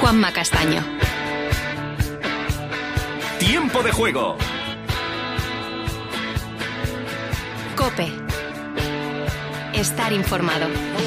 Juanma Castaño. Tiempo de juego. COPE. Estar informado.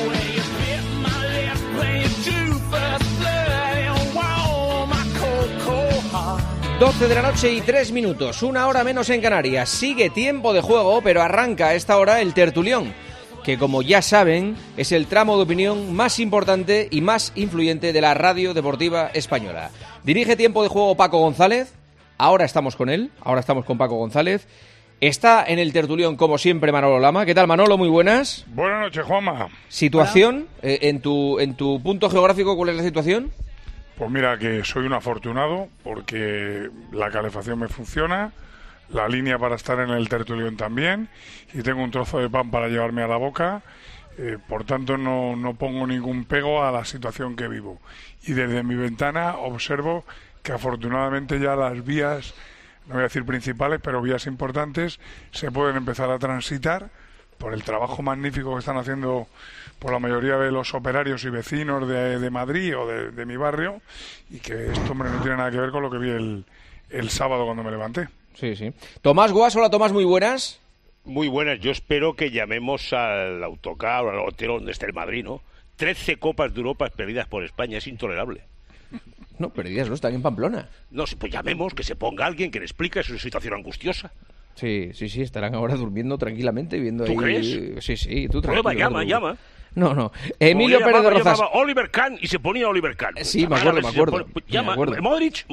12 de la noche y 3 minutos, una hora menos en Canarias. Sigue tiempo de juego, pero arranca a esta hora el tertulión, que como ya saben, es el tramo de opinión más importante y más influyente de la radio deportiva española. Dirige tiempo de juego Paco González, ahora estamos con él, ahora estamos con Paco González. Está en el tertulión, como siempre, Manolo Lama. ¿Qué tal, Manolo? Muy buenas. Buenas noches, Juanma. ¿Situación? En tu punto geográfico, ¿cuál es la situación? Pues mira, que soy un afortunado porque la calefacción me funciona, la línea para estar en el tertulión también, y tengo un trozo de pan para llevarme a la boca. Por tanto, no pongo ningún pego a la situación que vivo. Y desde mi ventana observo que afortunadamente ya las vías, no voy a decir principales, pero vías importantes, se pueden empezar a transitar por el trabajo magnífico que están haciendo por la mayoría de los operarios y vecinos de Madrid o de mi barrio, y que esto, hombre, no tiene nada que ver con lo que vi el sábado cuando me levanté. Sí, sí. Tomás Guas, hola Tomás, muy buenas. Muy buenas, yo espero que llamemos al autocar o al hotel donde esté el Madrid, ¿no? 13 Copas de Europa perdidas por España, es intolerable. No, perdidas no, están en Pamplona. No, pues llamemos, que se ponga alguien que le explique su situación angustiosa. Sí, estarán ahora durmiendo tranquilamente viendo ahí. ¿Tú crees? Sí, tú Prueba, tranquilo. llama. No. Emilio Pérez de Rozas. Llamaba Oliver Kahn y se ponía Oliver Kahn. Sí, me acuerdo. Llama, Modric.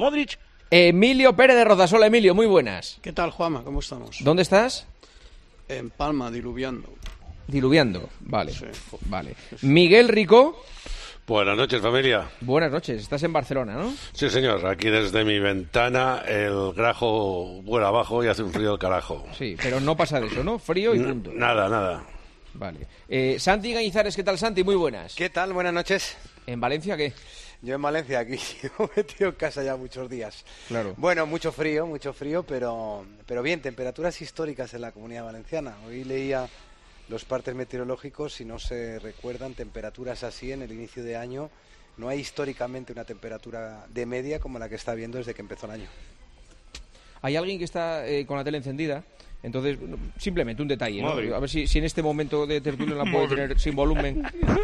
Emilio Pérez de Rozas. Hola, Emilio, muy buenas. ¿Qué tal, Juanma? ¿Cómo estamos? ¿Dónde estás? En Palma, diluviando. Diluviando, vale. Sí. Vale. Miguel Rico. Buenas noches, familia. Buenas noches, estás en Barcelona, ¿no? Sí, señor, aquí desde mi ventana el grajo vuela abajo y hace un frío del carajo. Sí, pero no pasa de eso, ¿no? Frío y punto. Nada. Vale. Santi Gañizares, ¿qué tal, Santi? Muy buenas. ¿Qué tal? Buenas noches. ¿En Valencia qué? Yo en Valencia, aquí llevo metido en casa ya muchos días. Claro. Bueno, mucho frío, pero bien, temperaturas históricas en la Comunidad Valenciana. Hoy leía los partes meteorológicos, si no se recuerdan, temperaturas así en el inicio de año. No hay históricamente una temperatura de media como la que está habiendo desde que empezó el año. Hay alguien que está con la tele encendida. Entonces, simplemente un detalle, ¿no? Madre. A ver si en este momento de tertulia la puede tener sin volumen.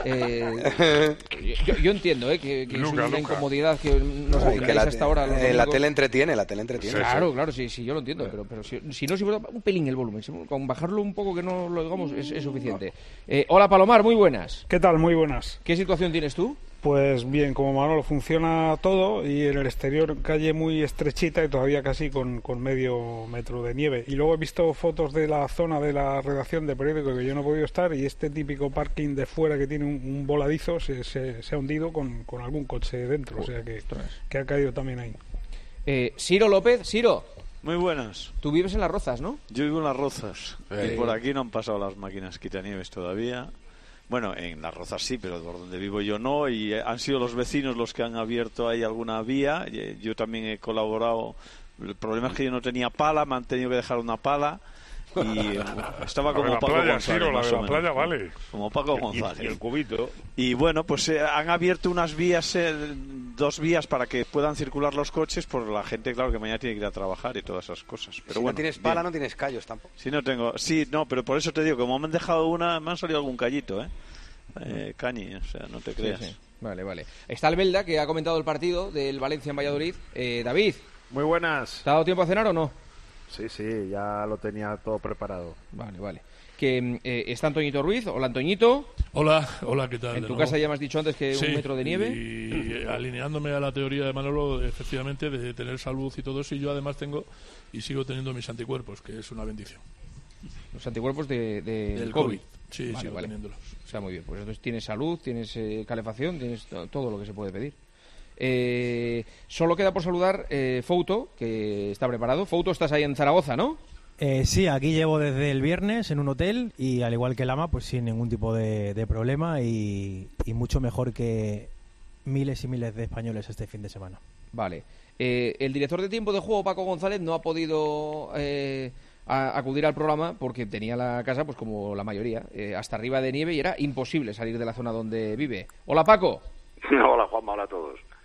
Yo entiendo que es una incomodidad que nos aplicáis hasta ahora. La tele entretiene. Claro, sí, yo lo entiendo, pero si no, un pelín el volumen, con bajarlo un poco que no lo digamos es suficiente. Hola Palomar, muy buenas. ¿Qué tal? Muy buenas. ¿Qué situación tienes tú? Pues bien, como Manolo, funciona todo y en el exterior calle muy estrechita y todavía casi con medio metro de nieve. Y luego he visto fotos de la zona de la redacción de periódico que yo no he podido estar, y este típico parking de fuera que tiene un voladizo se ha hundido con algún coche dentro, o sea que ha caído también ahí. Ciro López, Ciro. Muy buenas. Tú vives en Las Rozas, ¿no? Yo vivo en Las Rozas y por aquí no han pasado las máquinas quitanieves todavía. Bueno, en Las Rozas sí, pero por donde vivo yo no, y han sido los vecinos los que han abierto ahí alguna vía. Yo también he colaborado. El problema es que yo no tenía pala, me han tenido que dejar una pala y estaba como Paco González. Ciro, la de la playa, vale. Como Paco González. Y el cubito. Y bueno, pues han abierto unas vías, 2 vías para que puedan circular los coches por la gente, claro, que mañana tiene que ir a trabajar y todas esas cosas. Pero si bueno, no tienes pala, no tienes callos tampoco. No, pero por eso te digo, como me han dejado una, me han salido algún callito, Cañi, o sea, no te creas. Sí. Vale. Está Albelda, que ha comentado el partido del Valencia en Valladolid. David. Muy buenas. ¿Te ha dado tiempo a cenar o no? Sí, ya lo tenía todo preparado. Vale. Que está Antoñito Ruiz. Hola, Antoñito. Hola, ¿qué tal? En tu casa ya me has dicho antes que sí, 1 metro de nieve. Y alineándome a la teoría de Manolo, efectivamente, de tener salud y todo eso, y yo además tengo y sigo teniendo mis anticuerpos, que es una bendición. Los anticuerpos del COVID. Sí, vale, sigo teniéndolos. O sea, muy bien. Pues entonces tienes salud, tienes calefacción, tienes todo lo que se puede pedir. Solo queda por saludar Fouto, que está preparado. Fouto, estás ahí en Zaragoza, ¿no? Sí, aquí llevo desde el viernes en un hotel y al igual que Lama, pues sin ningún tipo de problema y mucho mejor que miles y miles de españoles este fin de semana. Vale. El director de Tiempo de Juego, Paco González, no ha podido acudir al programa porque tenía la casa, pues como la mayoría, hasta arriba de nieve y era imposible salir de la zona donde vive. Hola, Paco. Hola, Juanma, hola a todos.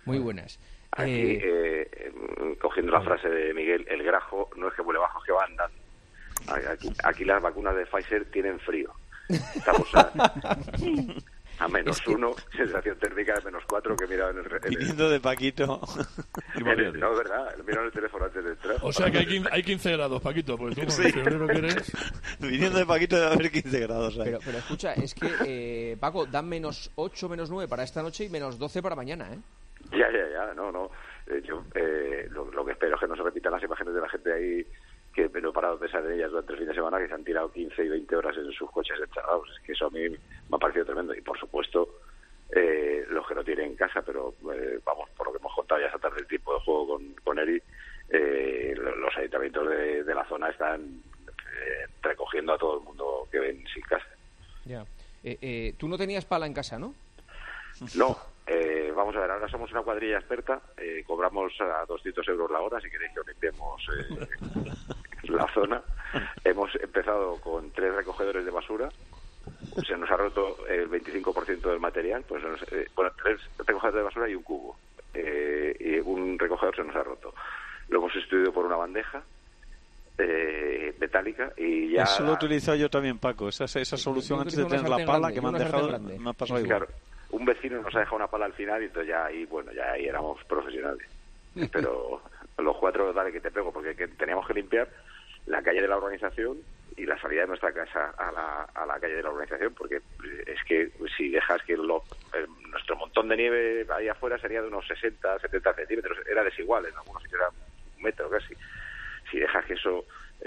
Muy buenas. Aquí, cogiendo la frase de Miguel, el grajo no es que vuele bajo, es que va andando. Aquí las vacunas de Pfizer tienen frío. Estamos a -1, sensación térmica de -4 que he mirado en el... Viniendo de Paquito. No, es verdad, he mirado en el teléfono antes de entrar. O sea que hay 15 grados, Paquito, pues tú con el febrero que eres... Viniendo de Paquito debe haber 15 grados. Pero escucha, es que, Paco, dan -8, -9 para esta noche y -12 para mañana, ¿eh? Ya, no. Yo lo que espero es que no se repitan las imágenes de la gente ahí que no he parado de pensar en ellas durante el fin de semana, que se han tirado 15 y 20 horas en sus coches encerrados. Es que eso a mí me ha parecido tremendo. Y por supuesto, los que no tienen casa, pero vamos, por lo que hemos contado ya esta tarde el tiempo de juego con Eri, los ayuntamientos de la zona están recogiendo a todo el mundo que ven sin casa. Ya. Tú no tenías pala en casa, ¿no? No. Vamos a ver, ahora somos una cuadrilla experta, cobramos a 200 euros la hora si queréis que os limpiemos la zona. Hemos empezado con 3 recogedores de basura, se nos ha roto el 25% del material, pues 3 recogedores de basura y un cubo, y un recogedor se nos ha roto. Lo hemos sustituido por una bandeja metálica y ya... Eso lo he utilizado yo también, Paco, esa solución antes de tener la pala que me han dejado, me ha pasado igual. Claro, un vecino nos ha dejado una pala al final y entonces ya ahí éramos profesionales. Pero los 4, dale que te pego, porque teníamos que limpiar la calle de la urbanización y la salida de nuestra casa a la calle de la urbanización, porque es que si dejas que nuestro montón de nieve ahí afuera sería de unos 60, 70 centímetros, era desigual, en algunos sitios era 1 metro casi. Si dejas que eso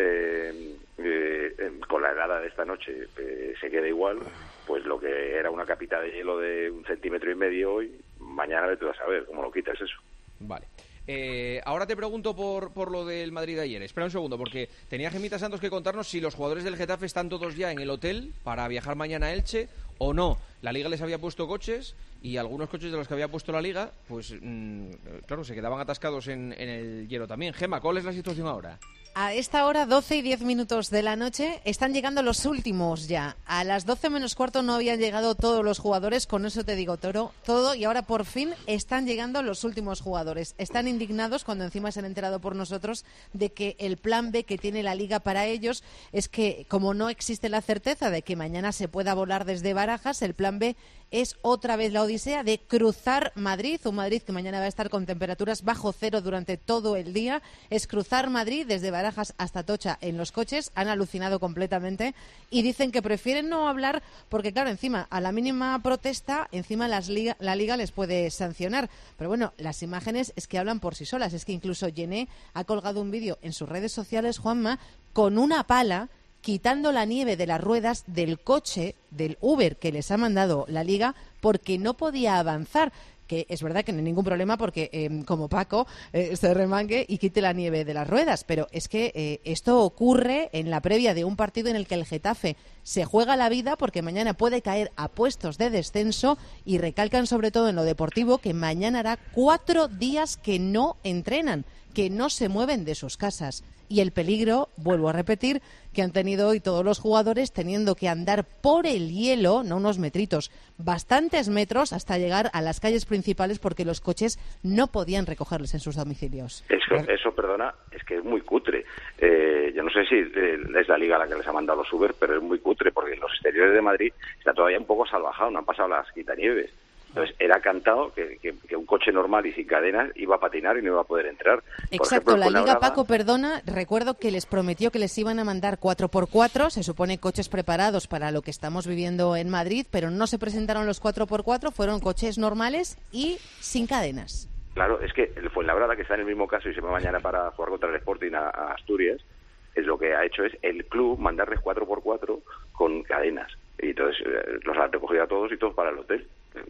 con la helada de esta noche se quede igual, pues lo que era una capita de hielo de 1,5 centímetros hoy, mañana vete a saber cómo lo quitas eso. Vale. Ahora te pregunto por lo del Madrid de ayer. Espera un segundo, porque tenía Gemita Santos que contarnos si los jugadores del Getafe están todos ya en el hotel para viajar mañana a Elche o no. La Liga les había puesto coches y algunos coches de los que había puesto la Liga, pues claro, se quedaban atascados en el hielo también. Gema, ¿cuál es la situación ahora? A esta hora, 12 y 10 minutos de la noche, están llegando los últimos ya. A las 12 menos cuarto no habían llegado todos los jugadores, con eso te digo todo, y ahora por fin están llegando los últimos jugadores. Están indignados cuando encima se han enterado por nosotros de que el plan B que tiene la Liga para ellos es que, como no existe la certeza de que mañana se pueda volar desde Barajas, el plan B es otra vez la odisea de cruzar Madrid, un Madrid que mañana va a estar con temperaturas bajo cero durante todo el día. Es cruzar Madrid desde Barajas hasta Atocha en los coches. Han alucinado completamente y dicen que prefieren no hablar porque, claro, encima a la mínima protesta, encima la Liga les puede sancionar. Pero bueno, las imágenes es que hablan por sí solas. Es que incluso Yené ha colgado un vídeo en sus redes sociales, Juanma, con una pala quitando la nieve de las ruedas del coche, del Uber que les ha mandado la Liga, porque no podía avanzar. Que es verdad que no hay ningún problema porque, como Paco, se remangue y quite la nieve de las ruedas. Pero es que esto ocurre en la previa de un partido en el que el Getafe se juega la vida porque mañana puede caer a puestos de descenso, y recalcan sobre todo en lo deportivo que mañana hará 4 días que no entrenan, que no se mueven de sus casas. Y el peligro, vuelvo a repetir, que han tenido hoy todos los jugadores teniendo que andar por el hielo, no unos metritos, bastantes metros hasta llegar a las calles principales porque los coches no podían recogerles en sus domicilios. Eso, perdona, es que es muy cutre. Yo no sé si es la Liga la que les ha mandado los Uber, pero es muy cutre porque en los exteriores de Madrid está todavía un poco salvajado, no han pasado las quitanieves. Entonces, era cantado que un coche normal y sin cadenas iba a patinar y no iba a poder entrar. Exacto, la Liga, Paco, perdona, recuerdo que les prometió que les iban a mandar 4x4, se supone coches preparados para lo que estamos viviendo en Madrid, pero no se presentaron los 4x4, fueron coches normales y sin cadenas. Claro, es que el Fuenlabrada, que está en el mismo caso y se va mañana para jugar contra el Sporting a Asturias, es lo que ha hecho es el club mandarles 4x4 con cadenas. Y entonces los han recogido a todos y todos para el hotel.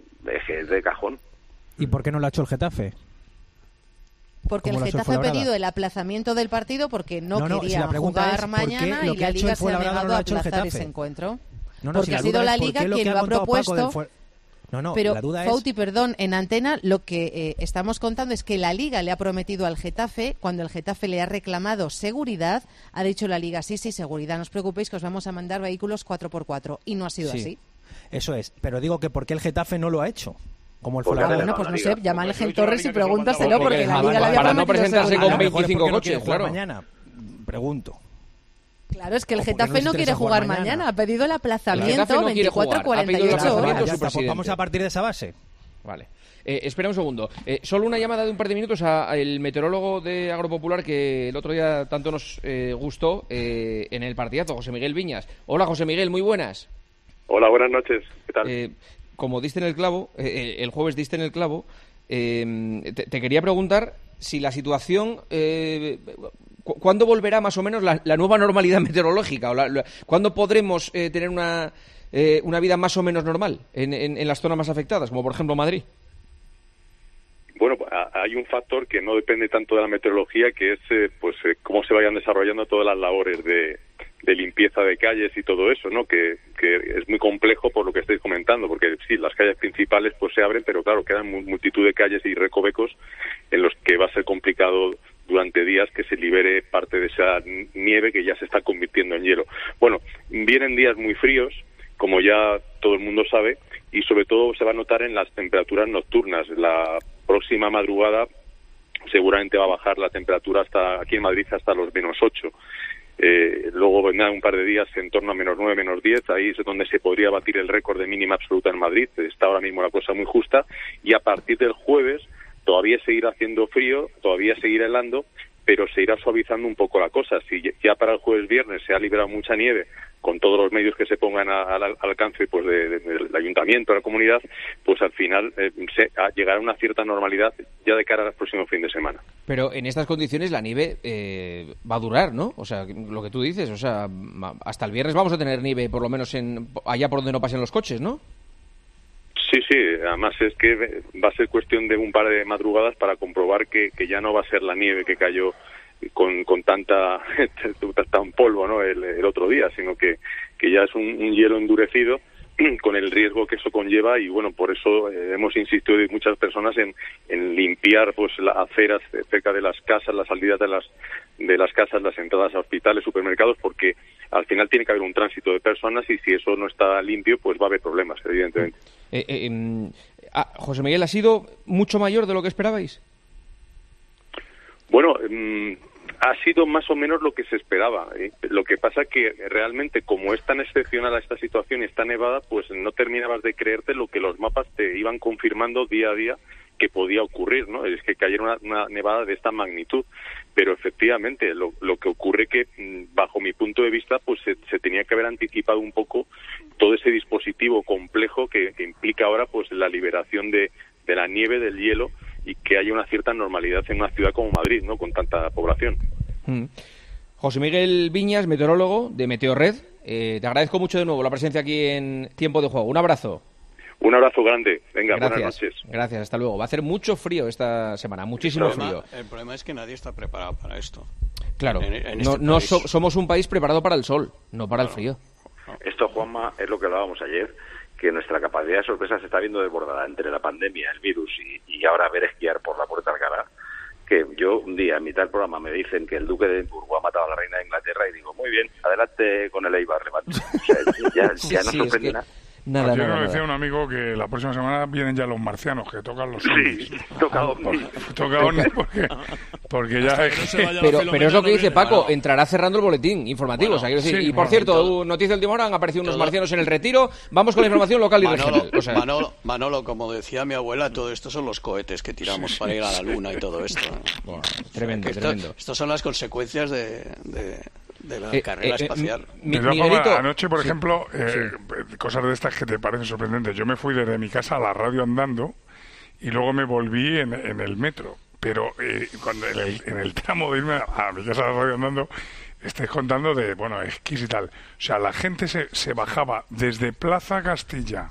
Es de cajón. ¿Y por qué no lo ha hecho el Getafe? Porque el Getafe ha pedido el aplazamiento del partido porque no quería jugar mañana y la Liga se ha negado a aplazar ese encuentro. Porque ha sido la Liga quien lo ha propuesto. Pero, Fauti, perdón, en antena lo que estamos contando es que la Liga le ha prometido al Getafe, cuando el Getafe le ha reclamado seguridad, ha dicho la Liga, sí, seguridad, no os preocupéis que os vamos a mandar vehículos 4x4, y no ha sido así. Eso es, pero digo que ¿por qué el Getafe no lo ha hecho? ¿Cómo fue la bueno, pues no sé, llama a Alejandro Torres y pregúntaselo, porque la Liga le había para no presentarse con 25 coches, claro. claro. Mañana, pregunto. Claro, es que el Getafe no quiere jugar mañana. Ha pedido el aplazamiento 24-48 horas. Pues vamos a partir de esa base. Vale. Espera un segundo. Solo una llamada de un par de minutos al meteorólogo de Agropopular que el otro día tanto nos gustó en el partidazo, José Miguel Viñas. Hola, José Miguel, muy buenas. Hola, buenas noches. ¿Qué tal? Como diste en el clavo, el jueves diste en el clavo, te quería preguntar si la situación... ¿Cuándo volverá más o menos la nueva normalidad meteorológica? ¿Cuándo podremos tener una vida más o menos normal en las zonas más afectadas, como por ejemplo Madrid? Bueno, hay un factor que no depende tanto de la meteorología, que es cómo se vayan desarrollando todas las labores de limpieza de calles y todo eso, ¿no? Que es muy complejo por lo que estáis comentando, porque sí, las calles principales pues se abren, pero claro, quedan multitud de calles y recovecos en los que va a ser complicado durante días que se libere parte de esa nieve que ya se está convirtiendo en hielo. Bueno, vienen días muy fríos, como ya todo el mundo sabe, y sobre todo se va a notar en las temperaturas nocturnas. La próxima madrugada seguramente va a bajar la temperatura aquí en Madrid hasta los -8. Luego vendrán un par de días en torno a -9, -10, ahí es donde se podría batir el récord de mínima absoluta en Madrid. Está ahora mismo la cosa muy justa, y a partir del jueves todavía seguirá haciendo frío, todavía seguirá helando, pero se irá suavizando un poco la cosa. Si ya para el jueves-viernes se ha liberado mucha nieve, con todos los medios que se pongan al alcance pues del ayuntamiento, de la comunidad, pues al final llegará a una cierta normalidad ya de cara al próximo fin de semana. Pero en estas condiciones la nieve va a durar, ¿no? O sea, lo que tú dices, o sea, hasta el viernes vamos a tener nieve, por lo menos allá por donde no pasen los coches, ¿no? Sí, además es que va a ser cuestión de un par de madrugadas para comprobar que ya no va a ser la nieve que cayó con tan polvo, ¿no? el otro día, sino que ya es un hielo endurecido con el riesgo que eso conlleva, y bueno, por eso hemos insistido muchas personas en limpiar pues las aceras cerca de las casas, las salidas de las casas, las entradas a hospitales, supermercados, porque al final tiene que haber un tránsito de personas, y si eso no está limpio, pues va a haber problemas, evidentemente. José Miguel, ¿ha sido mucho mayor de lo que esperabais? Bueno, ha sido más o menos lo que se esperaba. Lo que pasa que realmente, como es tan excepcional esta situación y está nevada, pues no terminabas de creerte lo que los mapas te iban confirmando día a día que podía ocurrir, ¿no? Es que cayera una nevada de esta magnitud. Pero efectivamente, lo que ocurre que, bajo mi punto de vista, pues se tenía que haber anticipado un poco todo ese dispositivo complejo que implica ahora pues la liberación de la nieve, del hielo, y que haya una cierta normalidad en una ciudad como Madrid, ¿no? Con tanta población. José Miguel Viñas, meteorólogo de Meteorred, te agradezco mucho de nuevo la presencia aquí en Tiempo de Juego. Un abrazo. Un abrazo grande. Venga, gracias, buenas noches. Gracias, hasta luego. Va a hacer mucho frío esta semana, muchísimo frío. El problema es que nadie está preparado para esto. Claro, en somos un país preparado para el sol, no para el frío. Esto, Juanma, es lo que hablábamos ayer, que nuestra capacidad de sorpresa se está viendo desbordada entre la pandemia, el virus y ahora ver esquiar por la Puerta Alcalá. Que yo un día, en mitad del programa, me dicen que el duque de Edimburgo ha matado a la reina de Inglaterra, y digo, muy bien, adelante con el Eibar, levante. O sea, ya no sorprende nada. Ayer nos decía un amigo que la próxima semana vienen ya los marcianos, que tocan los ovnis. Sí, toca ovnis. Toca ovnis porque ya es... Pero es lo que dice Paco, entrará cerrando el boletín informativo. Bueno, o sea, quiero decir, sí, y por cierto, noticia de última hora, han aparecido unos marcianos en el Retiro. Vamos con la información local y regional. O sea, Manolo, como decía mi abuela, todo esto son los cohetes que tiramos para ir a la luna y todo esto. Bueno, tremendo, tremendo. Estas son las consecuencias de la carrera espacial. Anoche, por ejemplo, cosas de estas que te parecen sorprendentes. Yo me fui desde mi casa a la radio andando y luego me volví en el metro. Pero cuando en el tramo de irme a mi casa a la radio andando, estáis contando de, esquís y tal. O sea, la gente se bajaba desde Plaza Castilla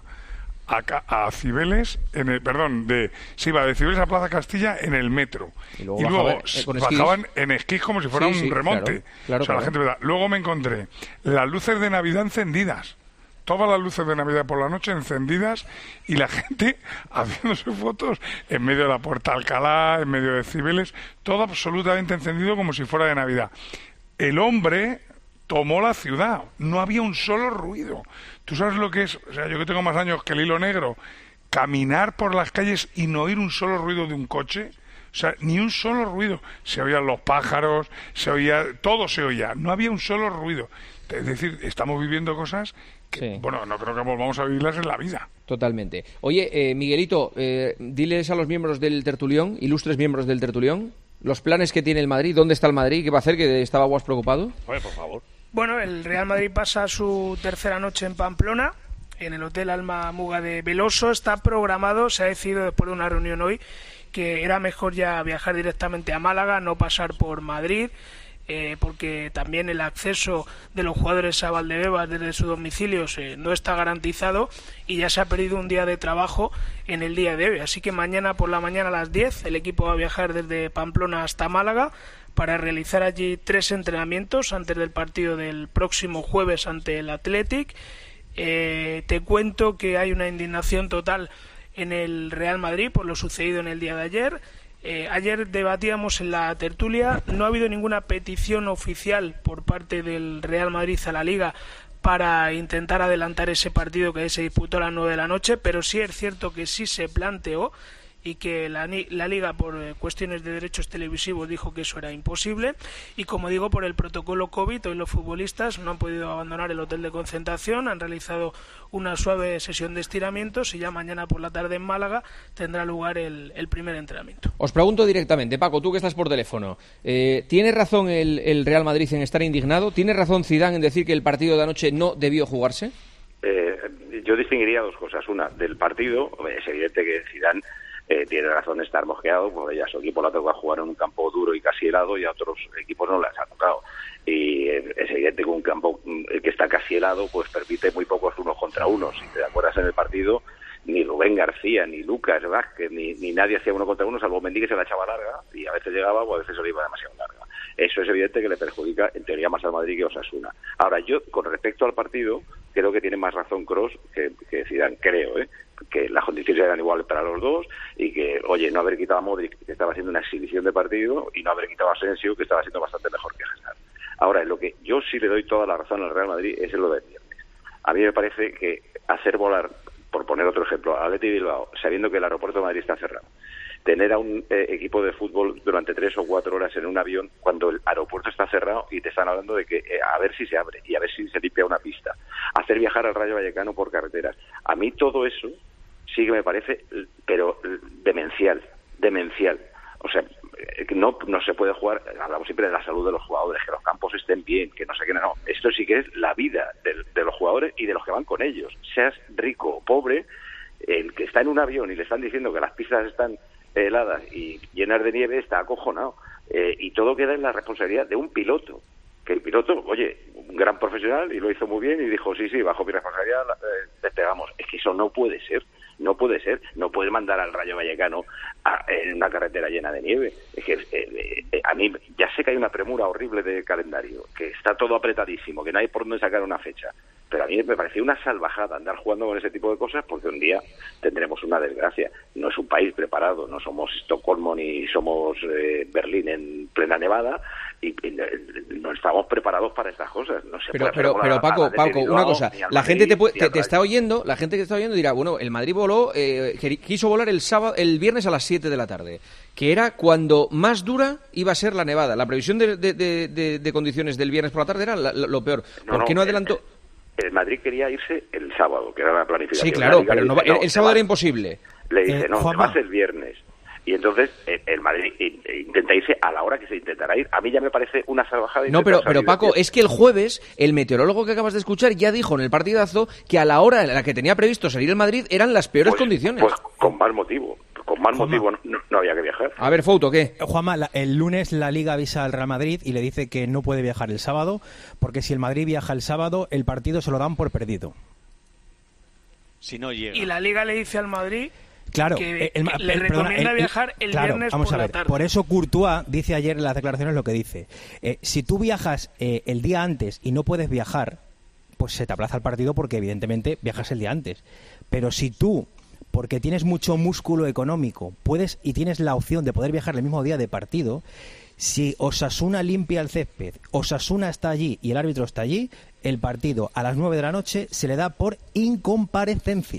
a Cibeles, de Cibeles a Plaza Castilla en el metro. Y luego bajaban en esquís como si fuera un remonte. Claro, la gente, ¿verdad? Luego me encontré las luces de Navidad encendidas. Todas las luces de Navidad por la noche encendidas, y la gente haciéndose fotos en medio de la Puerta Alcalá, en medio de Cibeles, todo absolutamente encendido como si fuera de Navidad. El hombre tomó la ciudad, no había un solo ruido. ¿Tú sabes lo que es? O sea, yo que tengo más años que el hilo negro, caminar por las calles y no oír un solo ruido de un coche. O sea, ni un solo ruido. Se oían los pájaros, todo se oía. No había un solo ruido. Es decir, estamos viviendo cosas que, bueno, no creo que volvamos a vivirlas en la vida. Totalmente. Oye, Miguelito, diles a los miembros del tertulión, ilustres miembros del tertulión, los planes que tiene el Madrid, dónde está el Madrid, qué va a hacer, que estaba Guas preocupado. Oye, por favor. Bueno, el Real Madrid pasa su tercera noche en Pamplona, en el Hotel Alma Muga de Veloso. Está programado, se ha decidido después de una reunión hoy, que era mejor ya viajar directamente a Málaga, no pasar por Madrid, porque también el acceso de los jugadores a Valdebebas desde sus domicilios no está garantizado y ya se ha perdido un día de trabajo en el día de hoy. Así que mañana por la mañana a las 10 el equipo va a viajar desde Pamplona hasta Málaga para realizar allí 3 entrenamientos antes del partido del próximo jueves ante el Athletic. Te cuento que hay una indignación total en el Real Madrid por lo sucedido en el día de ayer. Ayer debatíamos en la tertulia, no ha habido ninguna petición oficial por parte del Real Madrid a la Liga para intentar adelantar ese partido que se disputó a las 9 de la noche, pero sí es cierto que sí se planteó y que la Liga, por cuestiones de derechos televisivos, dijo que eso era imposible. Y como digo, por el protocolo COVID, hoy los futbolistas no han podido abandonar el hotel de concentración, han realizado una suave sesión de estiramientos y ya mañana por la tarde en Málaga tendrá lugar el primer entrenamiento. Os pregunto directamente, Paco, tú que estás por teléfono, ¿tiene razón el Real Madrid en estar indignado? ¿Tiene razón Zidane en decir que el partido de anoche no debió jugarse? Yo distinguiría dos cosas. Una, del partido, es evidente que Zidane tiene razón de estar mosqueado, porque ya su equipo le ha tocado jugar en un campo duro y casi helado y a otros equipos no les ha tocado. Y es evidente que un campo que está casi helado pues permite muy pocos unos contra unos. Si te acuerdas en el partido, ni Rubén García, ni Lucas Vázquez, ni nadie hacía uno contra uno, salvo Mendy, que se la echaba larga y a veces llegaba o a veces se le iba demasiado larga. Eso es evidente que le perjudica en teoría más al Madrid que a Osasuna. Ahora, yo con respecto al partido creo que tiene más razón Kroos que Zidane, creo, que las condiciones eran iguales para los dos y que, oye, no haber quitado a Modric, que estaba haciendo una exhibición de partido, y no haber quitado a Asensio, que estaba haciendo bastante mejor que Hazard. Ahora, en lo que yo sí le doy toda la razón al Real Madrid es en lo del viernes. A mí me parece que hacer volar, por poner otro ejemplo, a Athletic Bilbao, sabiendo que el aeropuerto de Madrid está cerrado, tener a un equipo de fútbol durante 3 o 4 horas en un avión cuando el aeropuerto está cerrado y te están hablando de que a ver si se abre y a ver si se limpia una pista, hacer viajar al Rayo Vallecano por carreteras. A mí todo eso sí que me parece, pero demencial. O sea, no se puede jugar, hablamos siempre de la salud de los jugadores, que los campos estén bien, que no sé qué, no. Esto sí que es la vida de los jugadores y de los que van con ellos. Seas rico o pobre, el que está en un avión y le están diciendo que las pistas están heladas y llenas de nieve está acojonado. Y todo queda en la responsabilidad de un piloto. Que el piloto, oye, un gran profesional y lo hizo muy bien y dijo, sí, bajo mi responsabilidad despegamos. Es que eso no puede ser. No puede mandar al Rayo Vallecano en una carretera llena de nieve. Es que a mí ya sé que hay una premura horrible de calendario, que está todo apretadísimo, que no hay por dónde sacar una fecha. Pero a mí me parecía una salvajada andar jugando con ese tipo de cosas, porque un día tendremos una desgracia. No es un país preparado, no somos Estocolmo ni somos Berlín en plena nevada, y no estamos preparados para estas cosas. No se pero Paco, una cosa, la gente te está oyendo, la gente que está oyendo dirá, bueno, el Madrid quiso volar el viernes a las 7 de la tarde, que era cuando más dura iba a ser la nevada. La previsión de condiciones del viernes por la tarde era lo peor. ¿Por qué no adelantó? El Madrid quería irse el sábado, que era la planificación. Sí, claro, pero el sábado era imposible. Le dice, no, te vas el viernes. Y entonces el Madrid intenta irse a la hora que se intentará ir. A mí ya me parece una salvajada. No, pero Paco, es que el jueves el meteorólogo que acabas de escuchar ya dijo en el partidazo que a la hora en la que tenía previsto salir el Madrid eran las peores condiciones. Pues con más motivo. No había que viajar. A ver, Fouto, ¿qué? Juanma, el lunes la Liga avisa al Real Madrid y le dice que no puede viajar el sábado, porque si el Madrid viaja el sábado, el partido se lo dan por perdido. Si no llega. Y la Liga le dice al Madrid... Claro, que le recomienda viajar el viernes vamos por a ver, la tarde. Por eso Courtois dice ayer en las declaraciones lo que dice. Si tú viajas el día antes y no puedes viajar, pues se te aplaza el partido porque evidentemente viajas el día antes. Pero si tú, porque tienes mucho músculo económico, puedes y tienes la opción de poder viajar el mismo día de partido, si Osasuna limpia el césped, Osasuna está allí y el árbitro está allí, el partido a las 9 de la noche se le da por incomparecencia.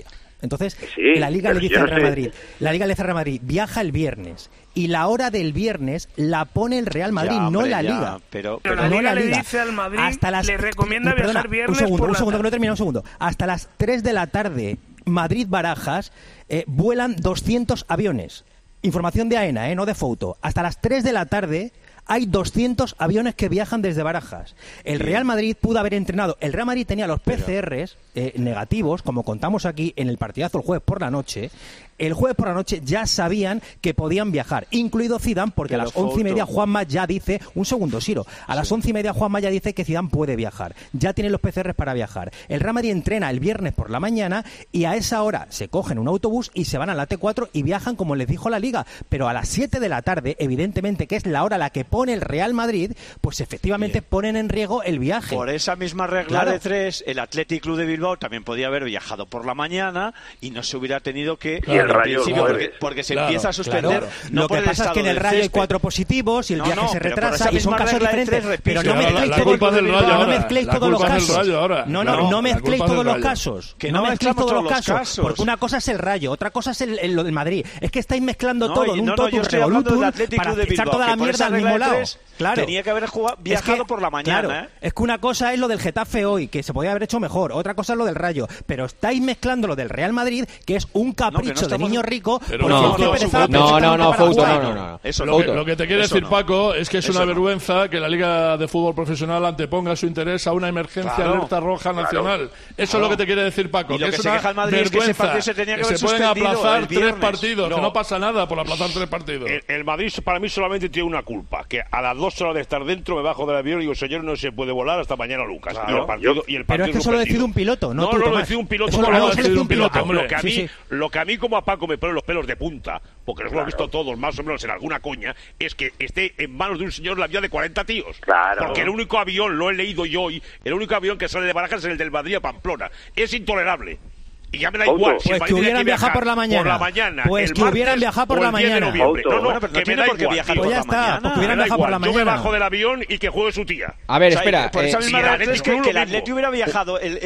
Entonces, Sí, la Liga pero le dice yo al no Real sé. Madrid, la Liga le dice al Real Madrid, viaja el viernes. Y la hora del viernes la pone el Real Madrid, Ya, hombre, no la ya, Liga. pero la no Liga la le Liga. dice al Madrid, Hasta las, le recomienda perdona, viajar viernes un segundo, por la que no tarde. termina, un segundo. Hasta las 3 de la tarde, Madrid-Barajas, vuelan 200 aviones. Información de AENA, no de Foto. Hasta las 3 de la tarde hay 200 aviones que viajan desde Barajas. El Real Madrid pudo haber entrenado. El Real Madrid tenía los PCRs negativos, como contamos aquí en el partidazo el jueves por la noche. El jueves por la noche ya sabían que podían viajar, incluido Zidane, porque a las 11:30 Juanma ya dice, un segundo, Siro, a las 11:30 Juanma ya dice que Zidane puede viajar, ya tienen los PCRs para viajar. El Real Madrid entrena el viernes por la mañana y a esa hora se cogen un autobús y se van a la T4 y viajan como les dijo la Liga, pero a las 7 de la tarde, evidentemente, que es la hora a la que pone el Real Madrid, pues efectivamente ponen en riesgo el viaje. Por esa misma regla de 3, el Athletic Club de Bilbao también podía haber viajado por la mañana y no se hubiera tenido que... Y el Rayo, porque se empieza a suspender. Claro. No Lo que pasa es que en el Rayo hay 4 positivos y el viaje se retrasa y son casos diferentes. Pero no mezcléis todos los casos. No mezcléis todos los casos. Que no mezcléis todos los casos. casos. Porque una cosa es el Rayo, otra cosa es lo del Madrid. Es que estáis mezclando todo en un yo totum estoy hablando del revolutum Athletic para Club de echar Bilbao, toda la que por mierda esa al mismo regla de lado. 3 Claro. Tenía que haber viajado por la mañana. Claro, es que una cosa es lo del Getafe hoy, que se podía haber hecho mejor. Otra cosa es lo del Rayo. Pero estáis mezclando lo del Real Madrid, que es un capricho de niño rico. Lo que te quiere decir Paco es que es una vergüenza que la Liga de Fútbol Profesional anteponga su interés a una emergencia alerta roja nacional. Eso es lo que te quiere decir Paco, que es una vergüenza que se pueden aplazar 3 partidos, que no pasa nada por aplazar 3 partidos. El Madrid para mí solamente tiene una culpa, que a las 2 horas de estar dentro me bajo del avión y digo, señor, no se puede volar hasta mañana, Lucas. Claro. Pero es que solo decide un piloto, no tú, lo Tomás. decide un piloto. Eso No, lo decide decide un piloto, hombre. sí. Lo que a mí como a Paco me pone los pelos de punta, porque los hemos visto todos más o menos en alguna coña, es que esté en manos de un señor la vida de 40 tíos. Claro. Porque el único avión, lo he leído yo hoy, el único avión que sale de Barajas es el del Madrid a Pamplona. Es intolerable. Y ya me da igual. Pues que hubieran viajado por la mañana. Pues que hubieran viajado por la mañana. No, pero que me da igual. Pues ya está, pues que hubieran viajado por la mañana. Yo me bajo del avión y que juegue su tía. A ver, espera. Por esa misma regla es que el Atleti hubiera viajado el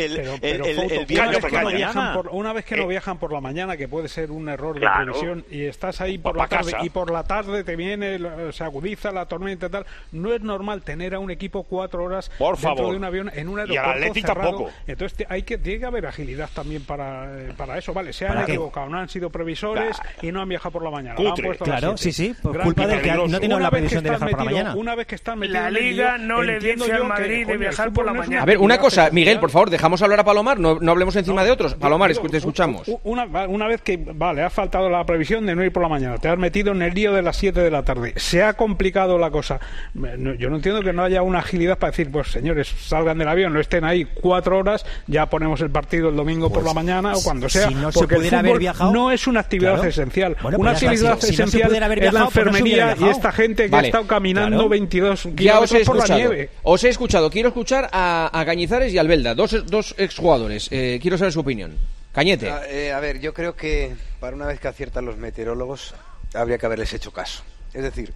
viernes por la mañana. Una vez que no viajan por la mañana, que puede ser un error de previsión, y estás ahí por la tarde, y por la tarde te viene, se agudiza la tormenta y tal, no es normal tener a un equipo 4 horas dentro de un avión en un aeropuerto cerrado. Tampoco. Entonces tiene que haber agilidad también para eso. Vale, se han equivocado, no han sido previsores y no han viajado por la mañana. Claro, sí, por culpa del que no tienen la previsión de viajar por la mañana. Una vez que están metidos la Liga no le dice al Madrid de viajar por la mañana. A ver, una cosa, Miguel, por favor, dejamos hablar a Palomar, no hablemos encima de otros. Palomar, te escuchamos. Una vez que, vale, ha faltado la previsión de no ir por la mañana, te has metido en el lío de las 7 de la tarde, se ha complicado la cosa. Yo no entiendo que no haya una agilidad para decir, pues señores, salgan del avión, no estén ahí 4 horas, ya ponemos el partido el domingo por la mañana o cuando sea. Si no se pudiera haber viajado, no es una actividad esencial. Bueno, una actividad esencial es la enfermería y esta gente que ha estado caminando 22 kilómetros por la nieve. Os he escuchado. Quiero escuchar a Cañizares y a Albelda, dos exjugadores. Quiero saber su opinión. Cañete. A ver, yo creo que para una vez que aciertan los meteorólogos habría que haberles hecho caso. Es decir,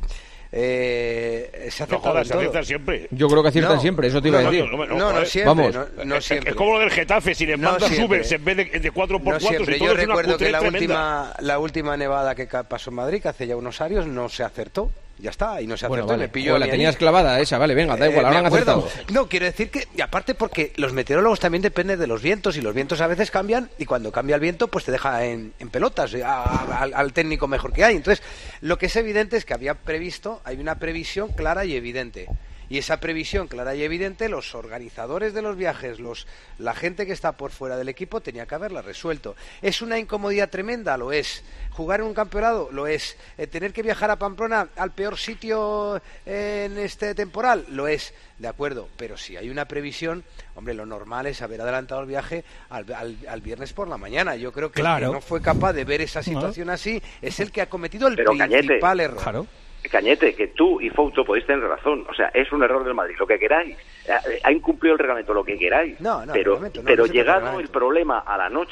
se aciertan siempre. Yo creo que aciertan siempre, eso te iba a decir. No siempre. Vamos. No siempre. Es como lo del Getafe, si le mandas Ubers en vez de 4x4. Yo recuerdo que la última nevada que pasó en Madrid, que hace ya unos años, no se acertó. Ya está, y no se acertó. Vale. Me pilló la tenías clavada esa, vale, venga, da igual, ahora han acertado. No, quiero decir que, y aparte porque los meteorólogos también dependen de los vientos, y los vientos a veces cambian, y cuando cambia el viento, pues te deja en pelotas al técnico mejor que hay. Entonces, lo que es evidente es que hay una previsión clara y evidente. Y esa previsión clara y evidente, los organizadores de los viajes, la gente que está por fuera del equipo, tenía que haberla resuelto. ¿Es una incomodidad tremenda? Lo es. ¿Jugar en un campeonato? Lo es. ¿Tener que viajar a Pamplona al peor sitio en este temporal? Lo es. De acuerdo, pero si hay una previsión, hombre, lo normal es haber adelantado el viaje al viernes por la mañana. Yo creo que el que no fue capaz de ver esa situación así es el que ha cometido el principal error. Claro. Cañete, que tú y Fouto podéis tener razón. O sea, es un error del Madrid, lo que queráis. Ha incumplido el reglamento, lo que queráis. Pero llegado el problema a la noche,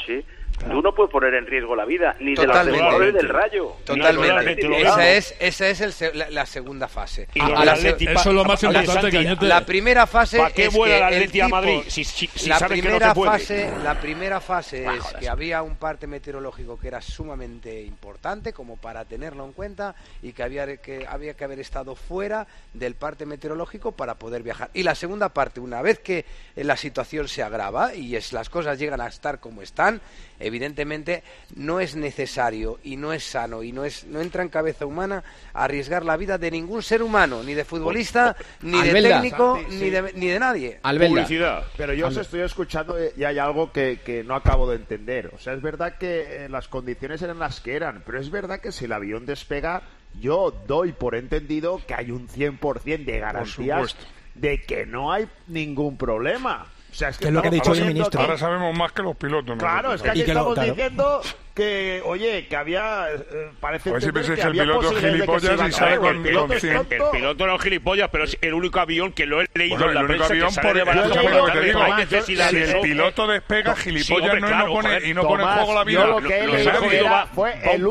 Tú no puedes poner en riesgo la vida ni de los jugadores del Rayo. Totalmente. Esa es la segunda fase. Eso es lo más importante, Cañete. La primera fase ¿Para qué es vuela que el Atleti a Madrid si saben que no se puede? La primera fase es que había un parte meteorológico que era sumamente importante como para tenerlo en cuenta y que había que haber estado fuera del parte meteorológico para poder viajar. Y la segunda parte, una vez que la situación se agrava y las cosas llegan a estar como están, evidentemente no es necesario y no es sano y no entra en cabeza humana arriesgar la vida de ningún ser humano, ni de futbolista, ni de técnico, ni de nadie. Publicidad. Pero yo os estoy escuchando y hay algo que no acabo de entender. O sea, es verdad que las condiciones eran las que eran, pero es verdad que si el avión despega, yo doy por entendido que hay un 100% de garantías de que no hay ningún problema. O sea, es que es lo que ha dicho el ministro. Ahora sabemos más que los pilotos. Claro, es que aquí estamos diciendo que, oye, que había... parece que había posibilidades de que se iba a caer. El piloto no es gilipollas, pero es el único avión que lo he leído en la prensa que sale de barato. Si el piloto despega, gilipollas y no pone en juego el avión. Yo lo que he leído fue el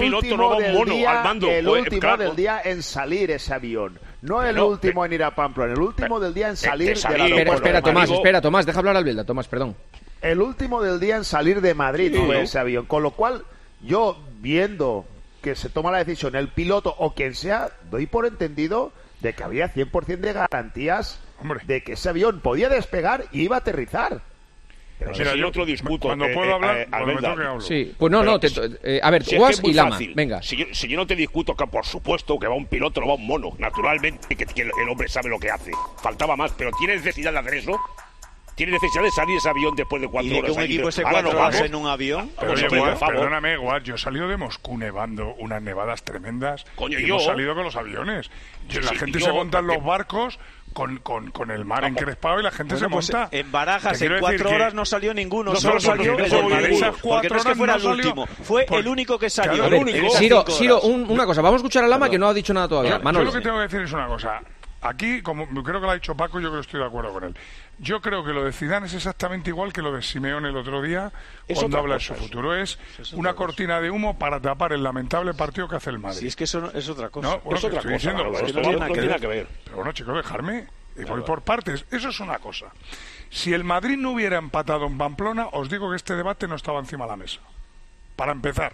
último del día en salir ese avión. No el último en ir a Pamplona, el último del día en salir del aeropuerto. Espera, Tomás, deja hablar al Belda. Tomás, perdón. El último del día en salir de Madrid fue ese avión, con lo cual yo, viendo que se toma la decisión el piloto o quien sea, doy por entendido de que había 100% de garantías de que ese avión podía despegar y iba a aterrizar. Pero mira, yo otro disputo. Cuando puedo hablar, cuando me hablo. Sí, pues no, a ver, Guas y Lama, venga. Si yo no te discuto que por supuesto que va un piloto, no va un mono, naturalmente que el hombre sabe lo que hace. Faltaba más, pero ¿tiene necesidad de hacer eso? ¿Tiene necesidad de salir ese avión después de 4 horas? ¿Y que un equipo esté 4 horas en un avión? Perdóname, Guas, yo he salido de Moscú nevando, unas nevadas tremendas. Coño, y hemos salido con los aviones. La gente se monta en los barcos con el mar encrespado y la gente se monta. En Barajas en 4 horas no salió ninguno, solo salió el de Madrid. Porque no es que fuera el último, fue el único que salió. Ciro, una cosa, vamos a escuchar a Lama que no ha dicho nada todavía. Yo lo que tengo que decir es una cosa. Aquí, como creo que lo ha dicho Paco, yo creo que estoy de acuerdo con él. Yo creo que lo de Zidane es exactamente igual que lo de Simeone el otro día, cuando habla de su futuro. Es una cortina de humo para tapar el lamentable partido que hace el Madrid. Si es que eso es otra cosa. No, bueno, es otra cosa. Diciendo, no tiene nada que ver. Pero bueno, chicos, dejarme. Y voy por partes. Eso es una cosa. Si el Madrid no hubiera empatado en Pamplona, os digo que este debate no estaba encima de la mesa. Para empezar,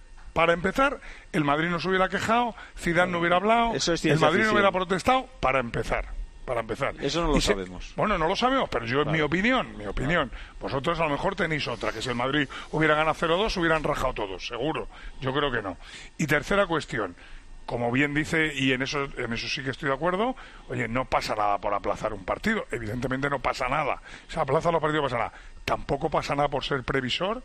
el Madrid no se hubiera quejado, Zidane no hubiera hablado, el Madrid no hubiera protestado. Para empezar. Eso no lo sabemos. Bueno, no lo sabemos, pero yo, mi opinión. Vosotros a lo mejor tenéis otra, que si el Madrid hubiera ganado 0-2, hubieran rajado todos, seguro. Yo creo que no. Y tercera cuestión, como bien dice, y en eso sí que estoy de acuerdo, oye, no pasa nada por aplazar un partido. Evidentemente no pasa nada. Se aplazan los partidos, no pasa nada. Tampoco pasa nada por ser previsor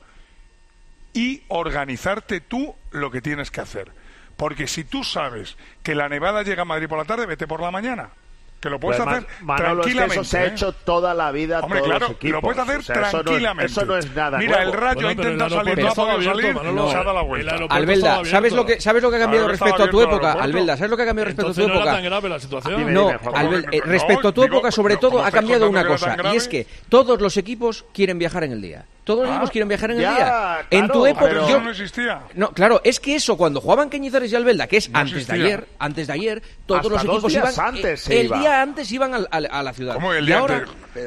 y organizarte tú lo que tienes que hacer. Porque si tú sabes que la nevada llega a Madrid por la tarde, vete por la mañana. Que lo puedes hacer Manolo, tranquilamente. Es que eso se ha hecho toda la vida. Hombre, todos claro, los equipos. Lo puedes hacer tranquilamente. Eso no es nada. Mira, nuevo. el Rayo ha intentado salir, no ha podido salir, se ha dado la vuelta. Albelda, ¿sabes lo que ha cambiado respecto a tu época? Albelda, ¿sabes lo que ha cambiado respecto a tu época? No era tan grave la situación. No, respecto a tu época, sobre todo, ha cambiado una cosa. Y es que todos los equipos quieren viajar en el día. Todos los equipos quieren viajar en el día. Claro, en tu época no existía. No, claro, es que eso cuando jugaban Cañizares y Albelda, que es antes de ayer, todos los equipos iban el día antes iban a la ciudad. ¿Cómo el día antes?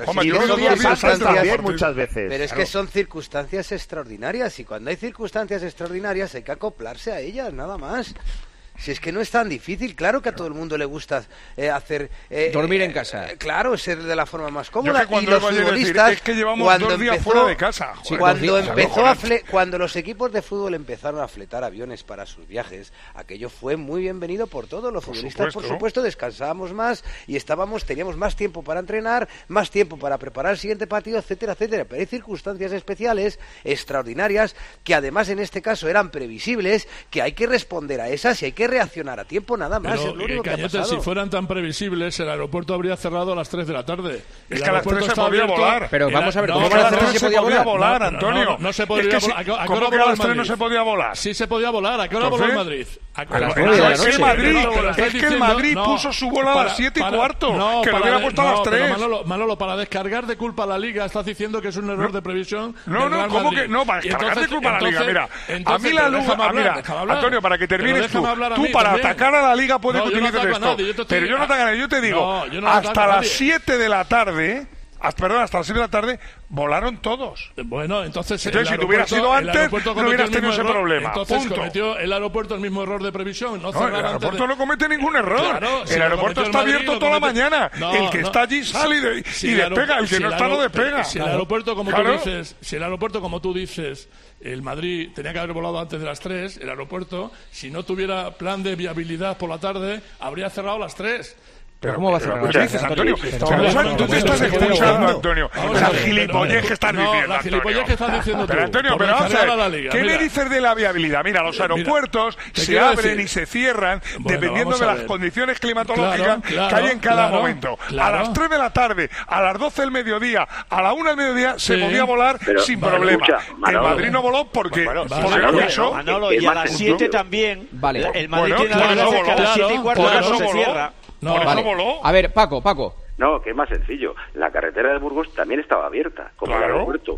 También muchas veces. Pero es que son circunstancias extraordinarias y cuando hay circunstancias extraordinarias hay que acoplarse a ellas, nada más. Si es que no es tan difícil, claro que a todo el mundo le gusta hacer... dormir en casa. Claro, ser de la forma más cómoda. Y los futbolistas... Es que llevamos 2 días fuera de casa. Cuando los equipos de fútbol empezaron a fletar aviones para sus viajes, aquello fue muy bienvenido por todos. Los futbolistas, por supuesto, descansábamos más y teníamos más tiempo para entrenar, más tiempo para preparar el siguiente partido, etcétera, etcétera. Pero hay circunstancias especiales, extraordinarias, que además en este caso eran previsibles, que hay que responder a esas y hay que que reaccionar a tiempo, nada más. Pero, es lo único que ha Cañete, pasado. si fueran tan previsibles, el aeropuerto habría cerrado a las 3 de la tarde. Es que a las 3 se podía volar. Pero vamos a ver, ¿cómo a las 3 se podía volar, Antonio? No se podía volar. ¿Cómo que a las 3 no se podía volar? Sí se podía volar. ¿A qué hora voló el Madrid? A las 9 de la noche. Es que el Madrid puso su vuelo a las 7 y cuarto. Que lo hubiera puesto a las 3. Manolo, para descargar de culpa a la Liga estás diciendo que es un error de previsión. No, ¿cómo que no? Para descargar de culpa a la Liga. Mira, a mí la luz. Antonio, para que termines tú para atacar a la Liga puedes utilizar esto. Pero yo no ataco a nadie. Yo te digo, hasta las 7 de la tarde. Hasta las 7 de la tarde volaron todos. Bueno, entonces si tú hubieras sido antes, no hubieras tenido ese problema. Entonces punto. Cometió el aeropuerto el mismo error de previsión. No, el aeropuerto no comete ningún error. Claro, el aeropuerto está abierto toda la mañana. El que está allí sale y despega. El que no está no despega. Si el aeropuerto, como tú dices, el Madrid tenía que haber volado antes de las 3, el aeropuerto, si no tuviera plan de viabilidad por la tarde, habría cerrado a las 3. ¿Pero cómo va a cerrar? ¿Qué dices, Antonio? Tú te estás escuchando, Antonio. La gilipollez que estás diciendo, la gilipollez que estás diciendo tú. Pero, Antonio, vamos a ver, ¿qué me dices de la viabilidad? Mira, los aeropuertos se abren y se cierran dependiendo de las condiciones climatológicas que hay en cada momento. A las 3 de la tarde, a las 12 del mediodía, a la 1 del mediodía se podía volar sin problema. El Madrid no voló porque eso... Manolo, y a las 7 también. El Madrid tiene que a las 7 y cuarto se cierra. A ver, Paco. No, que es más sencillo. La carretera de Burgos también estaba abierta, como el aeropuerto.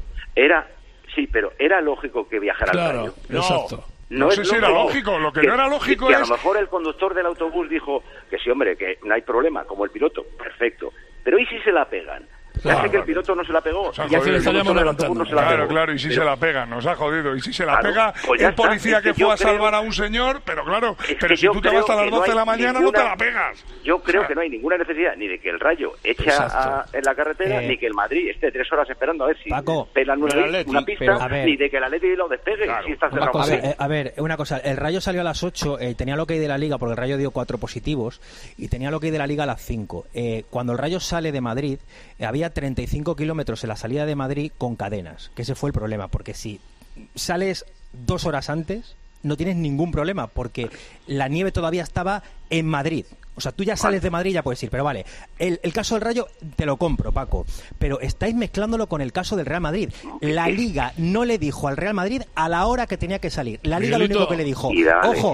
Pero era lógico que viajara al Rayo. Exacto. No sé si era lógico. Lo que no era lógico es... a lo mejor el conductor del autobús dijo que sí, hombre, que no hay problema, como el piloto. Perfecto. Pero ¿y si se la pegan? Ya sé que el piloto no se la pegó. Ya se le estaríamos levantando. Claro, y si se la pegan, nos ha jodido. Y si se la pega el policía que fue a salvar a un señor, pero claro, pero si tú te vas a las 12 de la mañana no te la pegas. Yo creo que no hay ninguna necesidad ni de que el Rayo eche en la carretera, ni que el Madrid esté 3 horas esperando a ver si pelan una pista, ni de que el Atleti lo despegue si está cerrado. A ver, una cosa, el Rayo salió a las 8, tenía lo que hay de la Liga, porque el Rayo dio 4 positivos, y tenía lo que hay de la Liga a las 5. Cuando el Rayo sale de Madrid, había 35 kilómetros en la salida de Madrid con cadenas, que ese fue el problema, porque si sales 2 horas antes no tienes ningún problema, porque la nieve todavía estaba en Madrid. O sea, tú ya sales de Madrid y ya puedes ir, pero vale, el caso del Rayo te lo compro, Paco, pero estáis mezclándolo con el caso del Real Madrid. La Liga no le dijo al Real Madrid a la hora que tenía que salir. La Liga lo único que le dijo, ojo,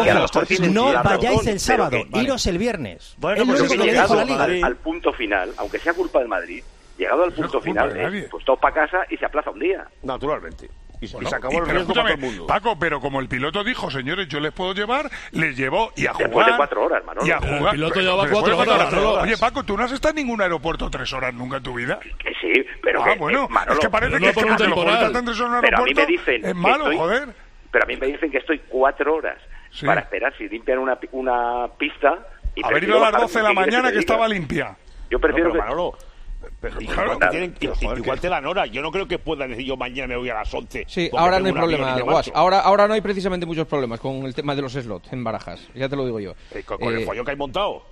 no vayáis el sábado, iros el viernes. Bueno, pues que le dijo la Liga. Al punto final, aunque sea culpa del Madrid, llegado al punto final, pues todos para casa y se aplaza un día. Naturalmente. Y se acabó el riesgo para todo el mundo. Paco, pero como el piloto dijo, señores, yo les puedo llevar, les llevó y a jugar. Después de 4 horas, Manolo. Y a jugar. El piloto llevaba 4 horas. Oye, Paco, ¿tú no has estado en ningún aeropuerto 3 horas nunca en tu vida? Que sí, pero bueno, Manolo, es que parece que por un temporal. En un aeropuerto es malo, joder. Pero a mí me dicen que estoy 4 horas para esperar si limpian una pista. Y haber ido a las 12 de la mañana que estaba limpia. Yo prefiero que... Manolo, pero igual te dan hora. Yo no creo que puedan decir yo mañana me voy a las 11. Sí, ahora no hay problema, Guas. Ahora no hay precisamente muchos problemas con el tema de los slots en Barajas. Ya te lo digo yo. Con el follón que hay montado.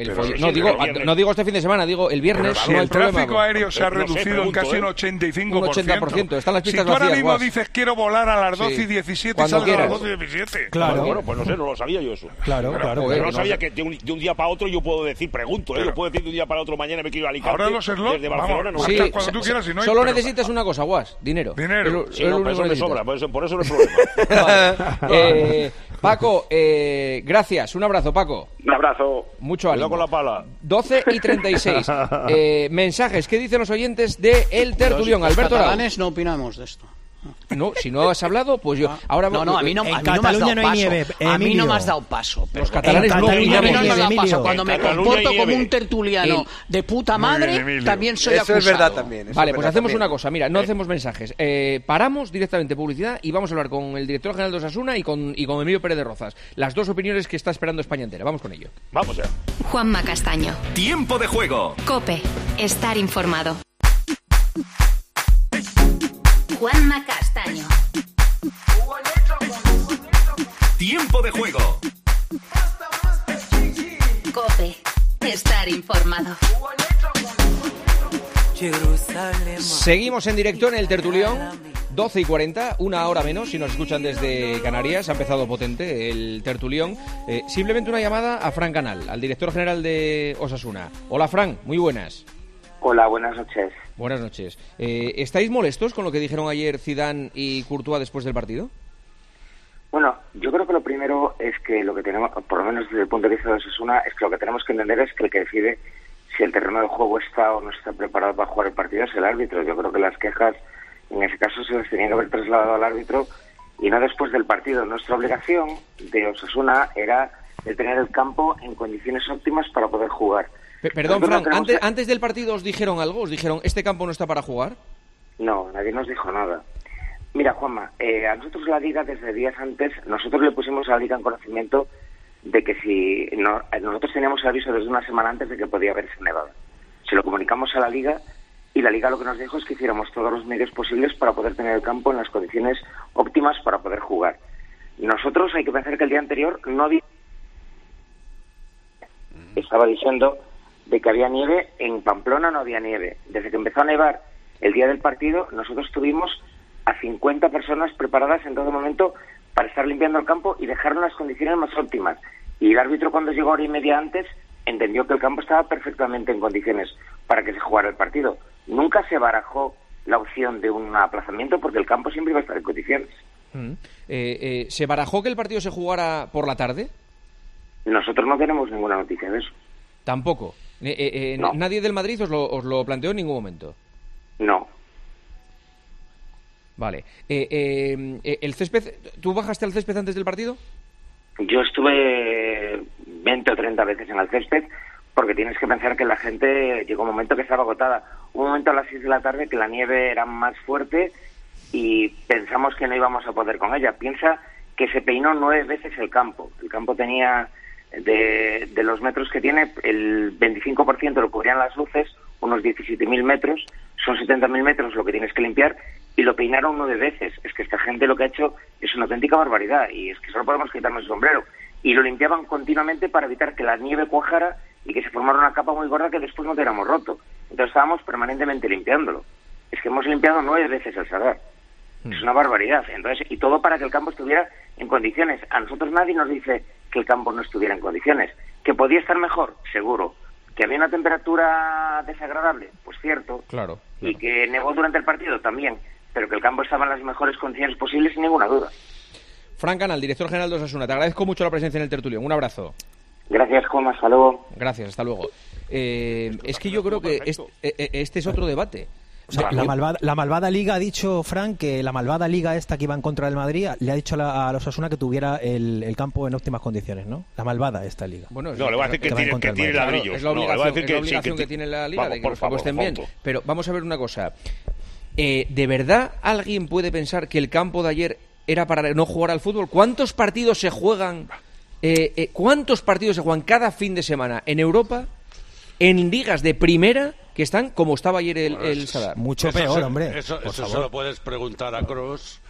No digo este fin de semana, digo el viernes. No hay el tráfico aéreo se ha reducido en casi un 85%. Un 80%. Están las pistas si tú ahora vacías, mismo dices quiero volar a las 12 y 17 y sales a las 12 y 17. Claro. Bueno, pues no sé, no lo sabía yo eso. Claro. Pero no sabía que de un día para otro yo puedo decir, pregunto, yo puedo decir de un día para otro mañana me quiero ir a Alicante. Ahora los slots, desde Barcelona no cuando tú quieras. Solo necesitas una cosa, Guas, dinero. Sí, no, eso me sobra, por eso no es problema. Paco, gracias. Un abrazo, Paco. Un abrazo. Mucho ánimo. Con la pala. 12 y 36. Mensajes. ¿Qué dicen los oyentes de El Tertulión? Alberto Arau. Los catalanes no opinamos de esto. No, si no has hablado, pues yo... Ahora a mí no me has dado paso. A mí no me has dado paso. Los catalanes no me paso. Cuando me comporto como un tertuliano de puta madre, también soy acusado. Eso es verdad también. Vale, pues hacemos una cosa. Mira, no hacemos mensajes. Paramos directamente publicidad y vamos a hablar con el director general de Osasuna y con Emilio Pérez de Rozas. Las dos opiniones que está esperando España entera. Vamos con ello. Vamos ya. Juanma Castaño. Tiempo de juego. COPE. Estar informado. Juanma Castaño. Tiempo de juego. COPE. Estar informado. Seguimos en directo en El Tertulión. 12:40, una hora menos, si nos escuchan desde Canarias. Ha empezado potente el tertulión. Simplemente una llamada a Fran Canal, al director general de Osasuna. Hola, Fran, muy buenas. Hola, buenas noches. Buenas noches. ¿Estáis molestos con lo que dijeron ayer Zidane y Courtois después del partido? Bueno, yo creo que lo primero es que lo que tenemos, por lo menos desde el punto de vista de Osasuna, es que lo que tenemos que entender es que el que decide si el terreno de juego está o no está preparado para jugar el partido es el árbitro. Yo creo que las quejas, en ese caso, se las tenían que haber trasladado al árbitro y no después del partido. Nuestra obligación de Osasuna era de tener el campo en condiciones óptimas para poder jugar. Perdón, Fran, antes del partido os dijeron algo, os dijeron, ¿este campo no está para jugar? No, nadie nos dijo nada. Mira, Juanma, a nosotros la Liga, desde días antes, nosotros le pusimos a la Liga en conocimiento de que si nosotros teníamos el aviso desde una semana antes de que podía haberse nevado. Se lo comunicamos a la Liga y la Liga lo que nos dijo es que hiciéramos todos los medios posibles para poder tener el campo en las condiciones óptimas para poder jugar. Nosotros hay que pensar que el día anterior no había... Estaba diciendo de que había nieve, en Pamplona no había nieve. Desde que empezó a nevar el día del partido, nosotros tuvimos a 50 personas preparadas en todo momento para estar limpiando el campo y dejarlo en las condiciones más óptimas. Y el árbitro, cuando llegó hora y media antes, entendió que el campo estaba perfectamente en condiciones para que se jugara el partido. Nunca se barajó la opción de un aplazamiento porque el campo siempre iba a estar en condiciones. ¿Se barajó que el partido se jugara por la tarde? Nosotros no tenemos ninguna noticia de eso. ¿Tampoco? No. ¿Nadie del Madrid os lo planteó en ningún momento? No. Vale. ¿El césped? ¿Tú bajaste al césped antes del partido? Yo estuve 20 o 30 veces en el césped porque tienes que pensar que la gente llegó un momento que estaba agotada. Un momento a las 6 de la tarde que la nieve era más fuerte y pensamos que no íbamos a poder con ella. Piensa que se peinó 9 veces el campo. El campo tenía, de los metros que tiene, el 25% lo cubrían las luces, unos 17.000 metros, son 70.000 metros lo que tienes que limpiar, y lo peinaron 9 veces. Es que esta gente lo que ha hecho es una auténtica barbaridad, y es que solo podemos quitarnos el sombrero. Y lo limpiaban continuamente para evitar que la nieve cuajara y que se formara una capa muy gorda que después no tuviéramos roto. Entonces estábamos permanentemente limpiándolo. Es que hemos limpiado 9 veces el Sadar. Es una barbaridad. Entonces, y todo para que el campo estuviera en condiciones. A nosotros nadie nos dice que el campo no estuviera en condiciones. ¿Que podía estar mejor? Seguro. ¿Que había una temperatura desagradable? Pues cierto. Claro. Y que nevó durante el partido también. Pero que el campo estaba en las mejores condiciones posibles, sin ninguna duda. Fran Canal, director general de Osasuna, te agradezco mucho la presencia en el tertulión. Un abrazo. Gracias, Juan. Hasta luego. Gracias, hasta luego. Es que yo creo que este es otro debate. O sea, la malvada Liga ha dicho, Fran, que la malvada Liga esta que iba en contra del Madrid le ha dicho a los Osasuna que tuviera el campo en óptimas condiciones, ¿no? La malvada esta Liga. Bueno, no, le voy a decir que tiene ladrillos. Es la obligación que tiene la Liga de que los campos estén bien. Pero vamos a ver una cosa. ¿De verdad alguien puede pensar que el campo de ayer era para no jugar al fútbol? ¿Cuántos partidos se juegan? ¿Cuántos partidos se juegan cada fin de semana en Europa en ligas de primera que están como estaba ayer el Sadar? Mucho peor, hombre. Eso se lo puedes preguntar a Kroos,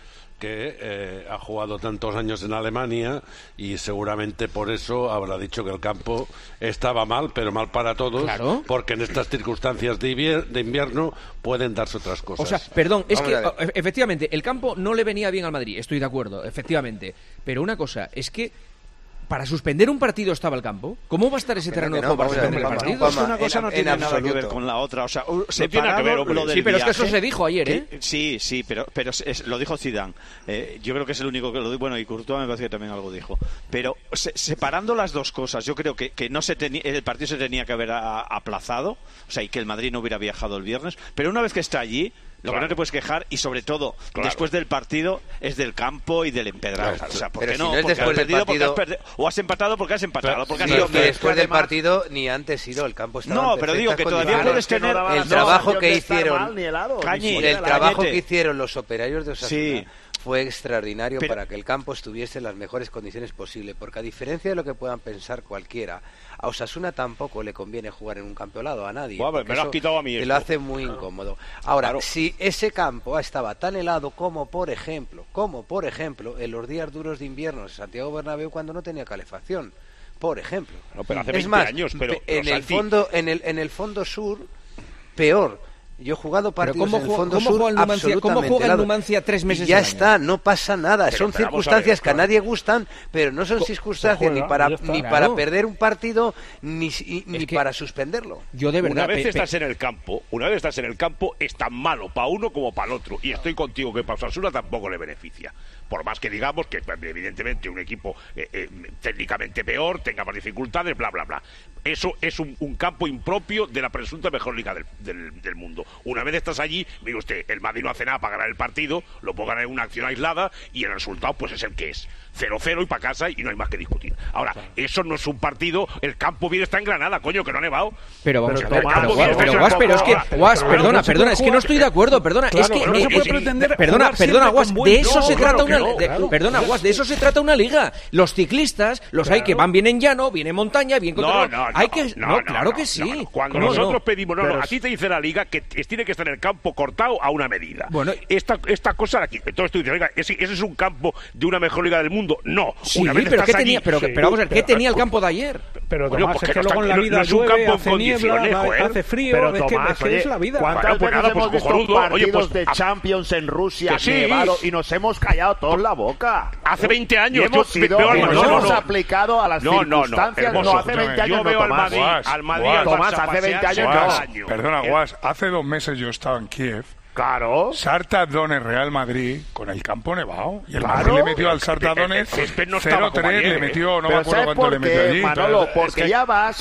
que ha jugado tantos años en Alemania y seguramente por eso habrá dicho que el campo estaba mal, pero mal para todos, claro, porque en estas circunstancias de invierno pueden darse otras cosas. O sea, perdón, es que efectivamente el campo no le venía bien al Madrid, estoy de acuerdo, efectivamente, pero una cosa es que para suspender un partido estaba el campo. ¿Cómo va a estar ese terreno de juego para suspender el partido? Una cosa no tiene nada que ver con la otra. O sea, se tiene que ver lo del sí, pero viaje, es que eso se dijo ayer, ¿eh? Sí, pero lo dijo Zidane. Yo creo que es el único que lo dijo. Bueno, y Courtois me parece que también algo dijo. Pero separando las dos cosas, yo creo que no el partido se tenía que haber aplazado. O sea, y que el Madrid no hubiera viajado el viernes. Pero una vez que está allí, lo que no te puedes quejar, y sobre todo después del partido, es del campo y del empedrado. O sea, ¿por qué no? Porque has perdido, porque has perdido, o has empatado porque has empatado. Porque has después del partido ni antes el campo estaba no, pero digo que todavía puedes tener el trabajo que hicieron, el trabajo que hicieron los operarios de Osasuna. Fue extraordinario para que el campo estuviese en las mejores condiciones posibles, porque a diferencia de lo que puedan pensar cualquiera, a Osasuna tampoco le conviene jugar en un campo helado, a nadie. Me lo has quitado a mí. Te lo hace muy incómodo. Ahora, si ese campo estaba tan helado como por ejemplo, en los días duros de invierno en Santiago Bernabéu cuando no tenía calefacción, por ejemplo. No, pero hace 20 es más, años, pero en el fondo sur, peor. Yo he jugado partidos en el Fondo Sur ¿Cómo juega el Numancia 3 meses y ya está, no pasa nada. Son circunstancias que a nadie gustan, pero no son circunstancias ni para perder un partido ni para suspenderlo. Yo de verdad, una vez estás en el campo, es tan malo para uno como para el otro. Y estoy contigo que para Osasuna tampoco le beneficia. Por más que digamos que evidentemente un equipo técnicamente peor, tenga más dificultades, bla, bla, bla. Eso es un campo impropio de la presunta mejor liga del mundo. Una vez estás allí, mire usted, el Madrid no hace nada para ganar el partido, lo puede ganar en una acción aislada y el resultado pues es el que es. 0-0 y para casa y no hay más que discutir. Ahora, eso no es un partido, el campo bien está en Granada, coño, que no ha nevado. Pero vamos a ver, Guas, perdona, es que no estoy de acuerdo, perdona, es que no se puede pretender perdona, Guas, de eso se trata perdona, Guas, de eso se trata una liga. Los ciclistas, los hay que van bien en llano, bien en montaña, bien controlados. Claro que sí. Cuando nosotros pedimos, a ti te dice la liga que tiene que estar en el campo cortado a una medida. Bueno, esta cosa de aquí, entonces tú dices, oiga, ese es un campo de una mejor liga del mundo. No, sí, una vez pero ¿qué tenía? Pero vamos a ver, ¿qué tenía el campo de ayer? Pero Tomás, es que luego en la vida llueve, hace niebla, hace frío, pero es que es la vida. ¿Cuántas veces hemos visto partidos de Champions en Rusia nevado y nos hemos callado todos la boca? Hace 20 años nos hemos aplicado a las circunstancias. No, hace 20 años no, Tomás. Al Madrid, Tomás, hace 20 años no. Perdona, Guas, hace 2 meses yo estaba en Kiev. Claro. Sarta Donetsk Real Madrid con el campo nevado. Y el Madrid le metió al Sarta Donetsk 0-3, le metió, no me acuerdo cuánto le metió allí. Manolo, porque ya vas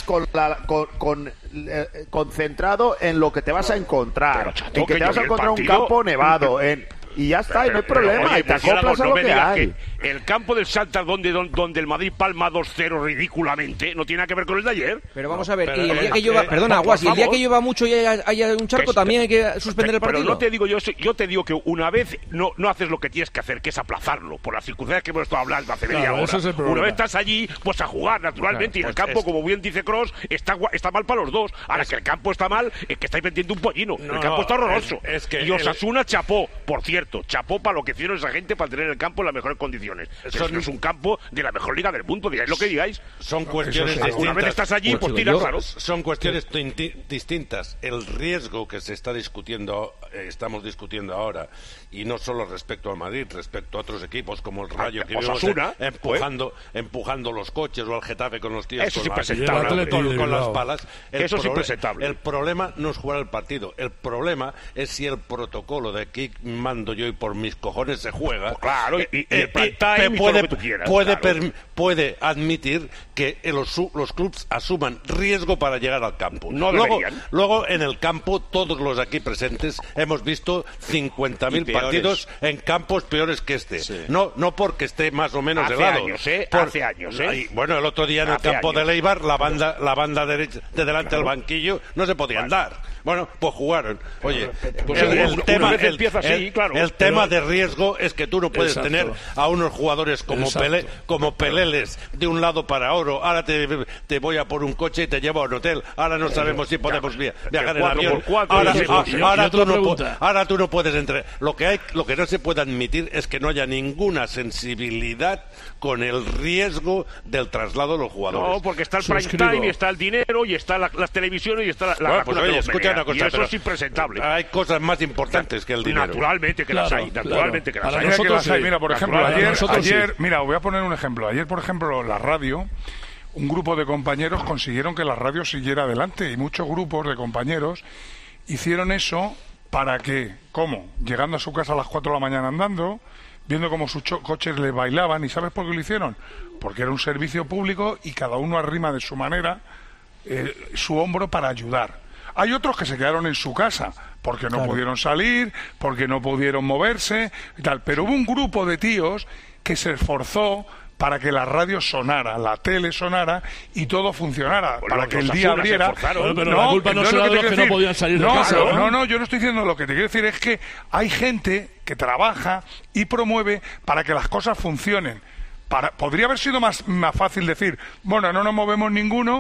concentrado en lo que te vas a encontrar. En que te vas a encontrar un campo nevado, y ya está, y no hay problema, y te acoplas a lo que hay. El campo del Salta donde el Madrid palma 2-0 ridículamente no tiene nada que ver con el de ayer. Pero vamos a ver, y el día que llueva, perdona, Guas, y el día que llueva mucho y haya un charco también hay que suspender el partido. Pero no te digo yo te digo que una vez no haces lo que tienes que hacer, que es aplazarlo, por las circunstancias que hemos estado hablando hace media hora. Una vez estás allí, pues a jugar naturalmente, y el campo, como bien dice Kroos, está mal para los dos. Ahora que el campo está mal, es que estáis vendiendo un pollino. El campo está horroroso. Y Osasuna chapó, por cierto, chapó para lo que hicieron esa gente para tener el campo en las mejores condiciones. Pero es un campo de la mejor liga del mundo, digáis lo que digáis. Son cuestiones distintas. Una vez estás allí, pues tira, claro. Son cuestiones distintas. El riesgo que se está estamos discutiendo ahora, y no solo respecto al Madrid, respecto a otros equipos como el Rayo, que vemos empujando los coches, o al Getafe con los tíos eso con las palas. Eso es impresentable. El problema no es jugar el partido. El problema es si el protocolo de aquí mando yo y por mis cojones se juega. Pues claro, y el time puede admitir que los clubs asuman riesgo para llegar al campo. Luego en el campo, todos los aquí presentes hemos visto 50.000 partidos en campos peores que este. Sí. No porque esté más o menos helado. Hace años. Bueno, el otro día en el campo de Leibar, la banda derecha de delante del banquillo no se podía andar. Bueno, pues jugaron. Oye, el tema de riesgo es que tú no puedes tener a unos jugadores como Peleles de un lado para oro. Ahora te voy a por un coche y te llevo a un hotel. Ahora no sabemos si podemos viajar en avión. Ahora tú no puedes entrar. Lo que no se puede admitir es que no haya ninguna sensibilidad con el riesgo del traslado de los jugadores. No, porque está el prime time y está el dinero y está las televisiones y está la pues oye, escucha una cosa, y eso es impresentable. Hay cosas más importantes que el dinero. Naturalmente que las hay. Mira, por ejemplo, ayer, mira, voy a poner un ejemplo. Ayer, por ejemplo, la radio, un grupo de compañeros consiguieron que la radio siguiera adelante, y muchos grupos de compañeros hicieron eso para que, ¿cómo? Llegando a su casa a las 4 de la mañana andando, viendo cómo sus coches les bailaban. ¿Y sabes por qué lo hicieron? Porque era un servicio público y cada uno arrima de su manera su hombro para ayudar. Hay otros que se quedaron en su casa porque no pudieron salir, porque no pudieron moverse y tal. Pero hubo un grupo de tíos que se esforzó para que la radio sonara, la tele sonara y todo funcionara, para que el día abriera. Pero la culpa no será de los que no podían salir de casa. No, yo no estoy diciendo lo que te quiero decir, es que hay gente que trabaja y promueve para que las cosas funcionen. Podría haber sido más fácil decir, bueno, no nos movemos ninguno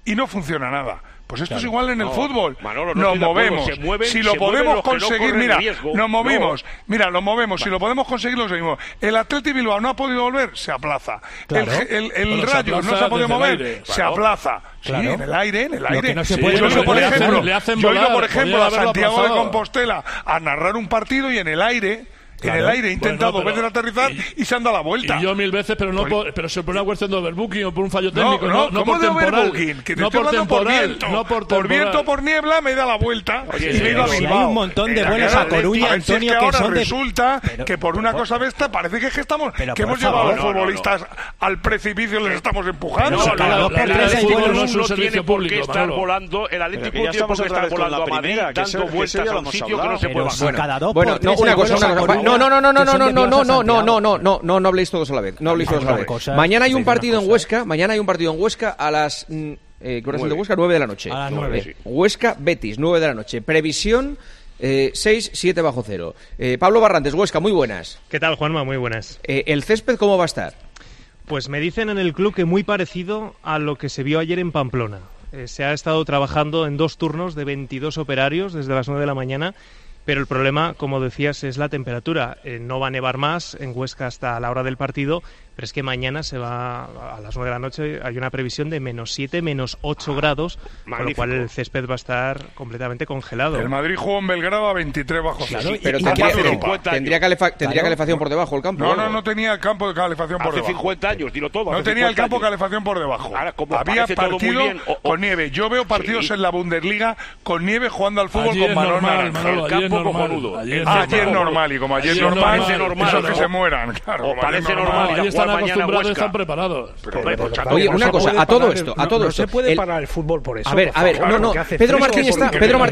y no funciona nada. Pues esto es igual en el fútbol. Manolo, nos movemos. Si lo podemos conseguir, mira, nos movimos. Mira, lo movemos. Si lo podemos conseguir, lo seguimos. El Athletic Bilbao no ha podido volver, se aplaza. Claro. El Rayo no se ha podido mover, se aplaza. Claro. Sí, en el aire. Lo que no se puede yo he ido, por volar, ejemplo, a Santiago de Compostela a narrar un partido y en el aire... Claro. En el aire he intentado dos veces aterrizar y se han dado la vuelta. Y yo 1000 veces, pero no pero se por una cuestión de overbooking o por un fallo técnico, no por temporal. Que no por temporal, por viento o por niebla me he dado la vuelta y me he ido a Bilbao. Hay un montón de vuelos a Coruña, Antonio, que ahora resulta que por una cosa de esta parece que hemos llevado a los futbolistas al precipicio y les estamos empujando. El fútbol no tiene por qué estar volando, el Atlético no tiene por qué estar volando a Madrid dando vueltas a un sitio que no se puede bajar. Bueno, una cosa. No habléis todos a la vez. Mañana hay un partido en Huesca. A las ¿qué hora es el de Huesca? 9 de la noche. A las 9. Huesca Betis, 9 de la noche. Previsión 6-7 bajo cero. Pablo Barrantes, Huesca, muy buenas. ¿Qué tal, Juanma? Muy buenas. ¿El césped cómo va a estar? Pues me dicen en el club que muy parecido a lo que se vio ayer en Pamplona. Se ha estado trabajando en 2 turnos de 22 operarios desde las 9 de la mañana. Pero el problema, como decías, es la temperatura. No va a nevar más en Huesca hasta la hora del partido, pero es que mañana se va a las 9 de la noche, hay una previsión de -7, -8 grados, con lo cual el césped va a estar completamente congelado. El Madrid jugó en Belgrado a 23 bajo cero. Claro, pero tendría calefacción por debajo el campo. No tenía el campo de calefacción por debajo. Hace 50 años, dilo todo. No tenía el campo de calefacción por debajo. Ahora, había partido con nieve. Yo veo partidos en la Bundesliga con nieve jugando al fútbol con balón naranja. Ayer normal, y como ayer normal, esos que se mueran, claro. Parece normal. Ahí están acostumbrados, están preparados. Oye, una cosa, a todo esto. No se puede parar el fútbol por eso. A ver, no. Pedro Martín está.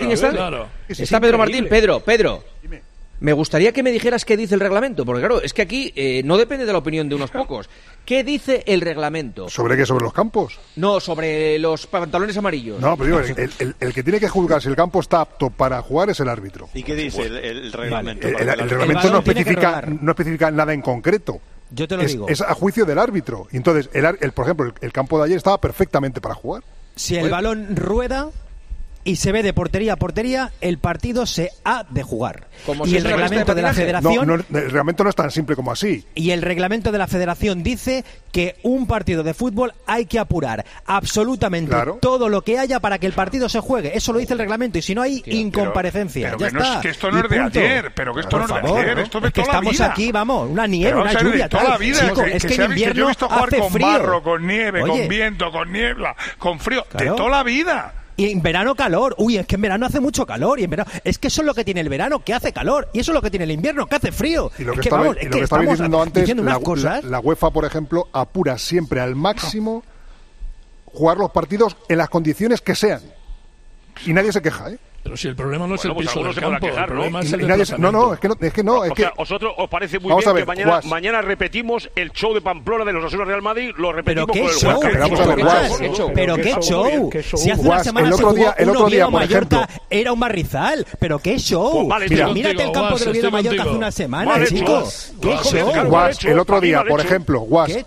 Está Pedro Martín. Pedro. Me gustaría que me dijeras qué dice el reglamento, porque claro, es que aquí no depende de la opinión de unos pocos. ¿Qué dice el reglamento? ¿Sobre qué? ¿Sobre los campos? No, sobre los pantalones amarillos. No, pero digo, el que tiene que juzgar si el campo está apto para jugar es el árbitro. ¿Y qué dice el reglamento? El reglamento no especifica nada en concreto. Yo te lo digo. Es a juicio del árbitro. Entonces, por ejemplo, el campo de ayer estaba perfectamente para jugar. Si el balón rueda y se ve de portería a portería, el partido se ha de jugar. Y el reglamento de la federación... el reglamento no es tan simple como así. Y el reglamento de la federación dice que un partido de fútbol hay que apurar absolutamente todo lo que haya para que el partido se juegue. Eso lo dice el reglamento, y si no hay incomparecencia. Pero ya está. Que esto no es de ayer, pero que esto no es de ayer, esto de toda la vida. Estamos aquí, vamos, una nieve, una lluvia, toda la vida. Chico, es que en invierno yo he visto jugar hace con frío. Barro, con nieve, con viento, con niebla, con frío, de toda la vida. Y en verano calor. Uy, es que en verano hace mucho calor. Y en verano, es que eso es lo que tiene el verano, que hace calor. Y eso es lo que tiene el invierno, que hace frío. Y lo que estaba diciendo antes, la UEFA, por ejemplo, apura siempre al máximo jugar los partidos en las condiciones que sean. Y nadie se queja, ¿eh? Pero si el problema no es el pues piso del campo, el problema es el ¿Os parece muy bien que mañana repetimos el show de Pamplona de los Osasuna Real Madrid? Lo repetimos con el show. ¿Pero qué show? Si hace una semana el otro día, por ejemplo, era un barrizal. ¿Pero qué show? Mírate el campo del Oviedo Mallorca hace una semana, chicos. ¿Qué show? El otro día, por ejemplo,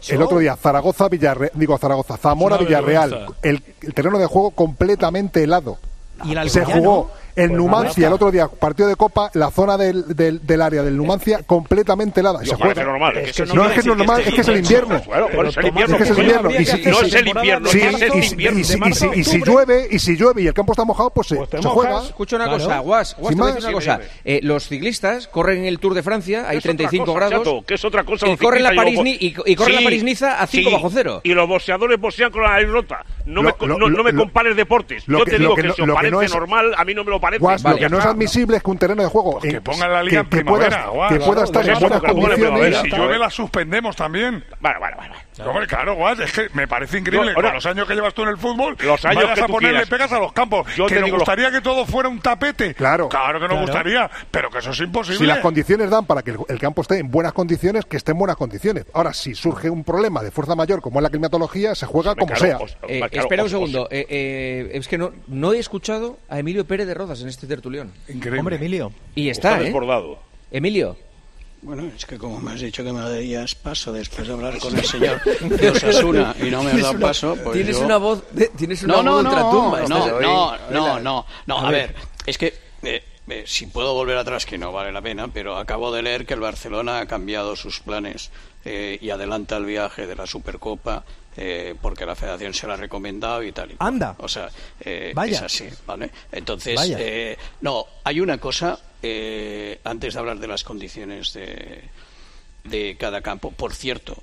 Zamora Villarreal, el terreno de juego completamente helado. Se jugó en Numancia el otro día, partido de Copa, la zona del área del Numancia completamente helada. Se juega. Normal. No es que es normal, es que es el invierno. Es que es el invierno. No es el invierno, es el invierno. Y si llueve y el campo está mojado, pues se juega. Escucha una cosa, Guas, te voy a decir una cosa. Los ciclistas corren el Tour de Francia, hay 35 grados. ¿Qué es otra cosa? Y corren la París-Niza a 5 bajo cero. Y los boxeadores boxean con la nariz rota. No me compares deportes. Yo te digo que eso parece normal, a mí no me lo parece. Lo que no es admisible es que un terreno de juego que pongan la liga en primavera, que pueda estar en buenas condiciones. Si llueve la suspendemos también. Vale. Hombre, claro, Guas, es que me parece increíble. Con los años que llevas tú en el fútbol, los años vayas que a ponerle pegas a los campos. Que nos gustaría que todo fuera un tapete. Claro que nos gustaría, pero que eso es imposible. Si las condiciones dan para que el campo esté en buenas condiciones, que esté en buenas condiciones. Ahora, si surge un problema de fuerza mayor, como es la climatología, se juega como sea. Espera un segundo. Es que no he escuchado a Emilio Pérez de Rozas en este tertulión. Increíble. Hombre, Emilio. Y está, desbordado. Emilio. Bueno, es que como me has dicho que me darías paso después de hablar con el señor de Osasuna y no me has dado paso, pues tienes una voz ultratumba. No, a ver, es que si puedo volver atrás, que no vale la pena, pero acabo de leer que el Barcelona ha cambiado sus planes y adelanta el viaje de la Supercopa porque la Federación se lo ha recomendado y tal. ¡Anda! O sea, Vaya. es así, ¿vale? Entonces, hay una cosa, antes de hablar de las condiciones de cada campo, por cierto,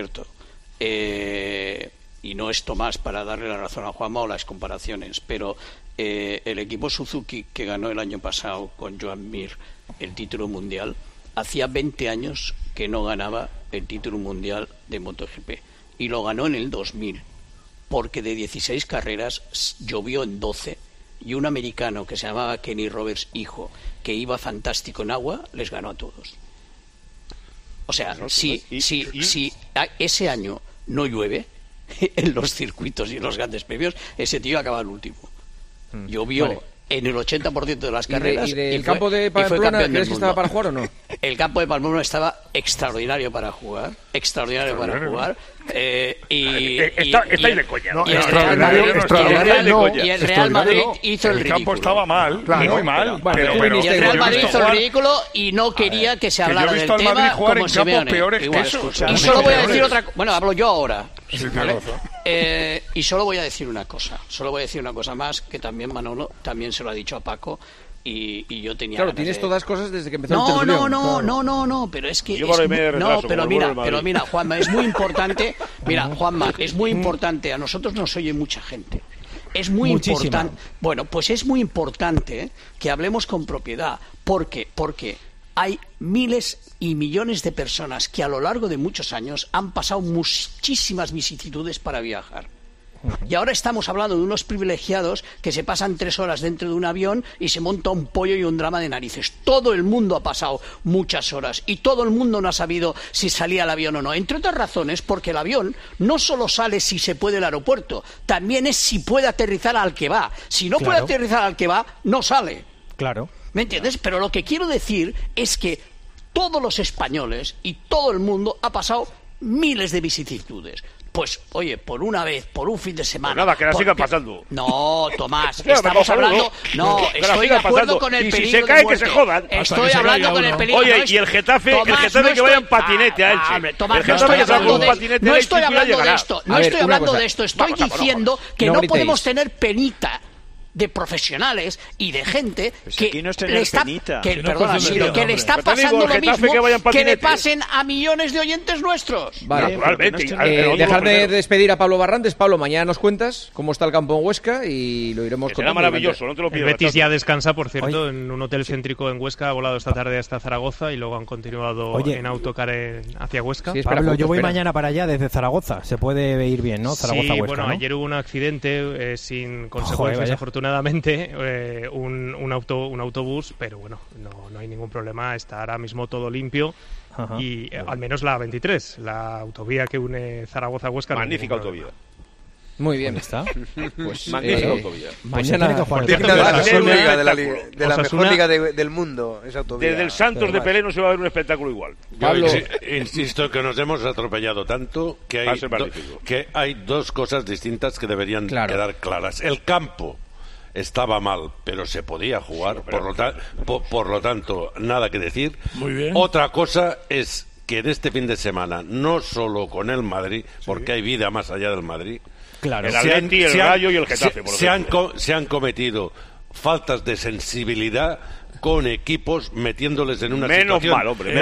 y no esto más para darle la razón a Juanma o las comparaciones, pero el equipo Suzuki que ganó el año pasado con Joan Mir el título mundial, hacía 20 años que no ganaba el título mundial de MotoGP y lo ganó en el 2000 porque de 16 carreras llovió en 12 y un americano que se llamaba Kenny Roberts hijo, que iba fantástico en agua, les ganó a todos. O sea, si ese año no llueve en los circuitos y en los grandes premios, ese tío acaba el último. Llovió en el 80% de las carreras. ¿Y del campo de Pamplona crees que estaba para jugar o no? El campo de Pamplona estaba extraordinario para jugar. Estáis de coña. Y el Real Madrid hizo el ridículo. El campo estaba mal, muy mal. Y el Real Madrid hizo el ridículo y no quería que se hablara del tema como Simeone. Y solo voy a decir otra cosa. Bueno, hablo yo ahora. Y solo voy a decir una cosa más, que también Manolo también se lo ha dicho a Paco y yo tenía claro, tienes todas cosas desde que empezó el tertulión. No, pero es que pero mira, Juanma, es muy importante. Mira, Juanma, es muy importante, a nosotros nos oye mucha gente. Es muy importante. Bueno, pues es muy importante que hablemos con propiedad, porque hay miles y millones de personas que a lo largo de muchos años han pasado muchísimas vicisitudes para viajar. Y ahora estamos hablando de unos privilegiados que se pasan 3 horas dentro de un avión y se monta un pollo y un drama de narices. Todo el mundo ha pasado muchas horas y todo el mundo no ha sabido si salía el avión o no. Entre otras razones porque el avión no solo sale si se puede el aeropuerto, también es si puede aterrizar al que va. Si no puede aterrizar al que va, no sale. Claro. ¿Me entiendes? Pero lo que quiero decir es que todos los españoles y todo el mundo ha pasado miles de vicisitudes. Pues, oye, por una vez, por un fin de semana... Pues nada, que la sigan pasando. No, Tomás, estamos hablando... No, estoy de acuerdo con el peligro. Y si se cae, que se jodan. Estoy hablando con el peligro. Oye, y el Getafe que vaya en patinete a Elche. Tomás, no estoy hablando de esto. No estoy hablando de esto. Estoy diciendo que no podemos tener penita de profesionales y de gente que le está pasando lo mismo que le pasen a millones de oyentes nuestros. Vale, dejar de despedir a Pablo Barrantes. Pablo, mañana nos cuentas cómo está el campo en Huesca y lo iremos contando. Será maravilloso, no te lo pido. El Betis ya descansa, por cierto, en un hotel céntrico en Huesca. Ha volado esta tarde hasta Zaragoza y luego han continuado en autocar hacia Huesca. Sí, Pablo, yo voy mañana para allá desde Zaragoza. Se puede ir bien, ¿no? Zaragoza-Huesca, bueno, ¿no? ayer hubo un accidente sin consecuencias, afortunadamente. Un autobús, pero bueno, no hay ningún problema, está ahora mismo todo limpio. Y al menos la 23, la autovía que une Zaragoza a Huesca. Magnífica autovía. Muy bien. ¿Dónde está? Pues magnífica autovía. Mañana de la mejor liga del mundo, esa autovía. Desde el Santos de Pelé no se va a ver un espectáculo igual. Pablo, insisto que nos hemos atropellado tanto que hay dos cosas distintas que deberían quedar claras. El campo estaba mal, pero se podía jugar, por lo tanto, nada que decir. Muy bien. Otra cosa es que en este fin de semana, no solo con el Madrid, porque hay vida más allá del Madrid, el Atleti, el Rayo y el Getafe, por ejemplo. Se han cometido faltas de sensibilidad con equipos metiéndoles en una situación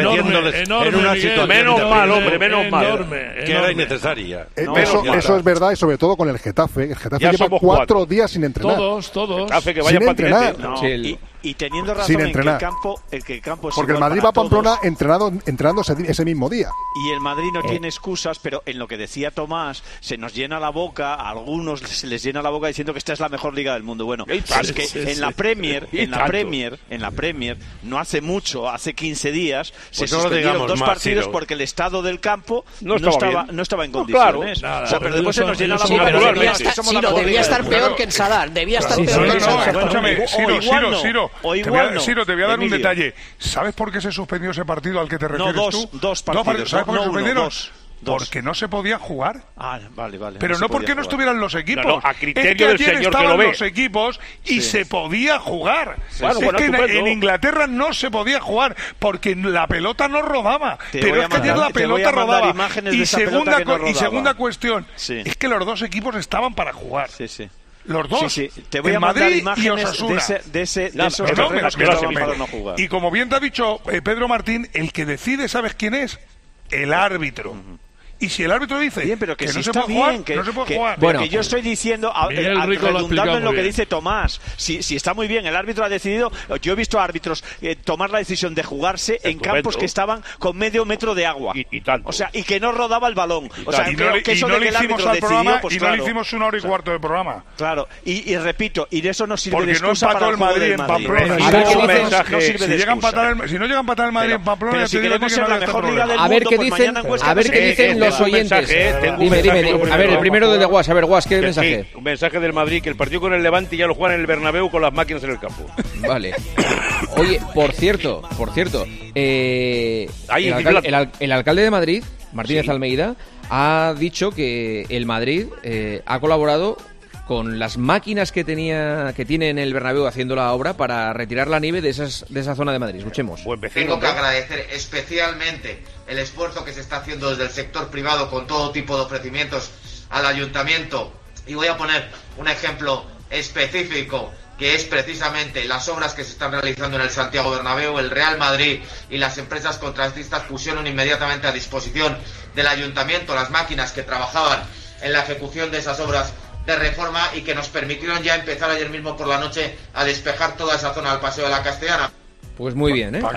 que era innecesaria. Eso es verdad, y sobre todo con el Getafe. El Getafe lleva 4 días sin entrenar. Todos. Getafe que vaya sin entrenar. Y teniendo razón en que el campo es porque el Madrid va a Pamplona entrenando ese mismo día. Y el Madrid no tiene excusas, pero en lo que decía Tomás, se nos llena la boca, a algunos se les llena la boca diciendo que esta es la mejor liga del mundo. Bueno, es que en la Premier, no hace mucho, hace 15 días, se suspendieron 2 partidos porque el estado del campo no estaba en condiciones. Pero después se nos llena la boca. Debía estar peor que en Sadar. Debía estar peor que en Sadar. Escúchame, Ciro, te voy a dar un detalle. ¿Sabes por qué se suspendió ese partido al que te refieres tú? Dos partidos. ¿Sabes por qué se suspendieron? Porque no se podía jugar. Vale. Pero no porque no estuvieran los equipos. No, a criterio del señor que lo ve. Los equipos y se podía jugar. Bueno, es que en Inglaterra no se podía jugar porque la pelota no rodaba. Pero es que ayer la pelota rodaba. Y segunda cuestión, es que los dos equipos estaban para jugar. Los dos. Te voy a mandar Madrid imágenes de esos terrenos que estaban para no jugar. Y como bien te ha dicho Pedro Martín, el que decide, ¿sabes quién es? El árbitro. Y si el árbitro dice que no si se está puede bien, jugar, no se puede jugar. Bueno, que yo estoy diciendo, redundando en lo que dice Tomás, si está muy bien, el árbitro ha decidido, yo he visto a árbitros tomar la decisión de jugarse en campos que estaban con medio metro de agua. Y tanto. O sea, y que no rodaba el balón. O sea, y no le hicimos al programa y no le hicimos 1 hora y cuarto de programa. Claro, y repito, y de eso no sirve porque de excusa para el Madrid en Pamplona. Si no llega a empatar el Madrid en Pamplona, si queremos ser la mejor liga del mundo, a ver qué dicen los oyentes. Dime. A ver, el primero de Guas. A ver, Guas, ¿qué mensaje? Un mensaje del Madrid, que el partido con el Levante ya lo juegan en el Bernabéu con las máquinas en el campo. Vale. Oye, por cierto, el alcalde de Madrid, Martínez Almeida, ha dicho que el Madrid ha colaborado con las máquinas que tiene en el Bernabéu haciendo la obra para retirar la nieve de esa zona de Madrid. Escuchemos. Tengo que agradecer especialmente el esfuerzo que se está haciendo desde el sector privado con todo tipo de ofrecimientos al ayuntamiento. Y voy a poner un ejemplo específico, que es precisamente las obras que se están realizando en el Santiago Bernabéu. El Real Madrid y las empresas contratistas pusieron inmediatamente a disposición del ayuntamiento las máquinas que trabajaban en la ejecución de esas obras de reforma y que nos permitieron ya empezar ayer mismo por la noche a despejar toda esa zona del Paseo de la Castellana. Pues muy bien, ¿eh?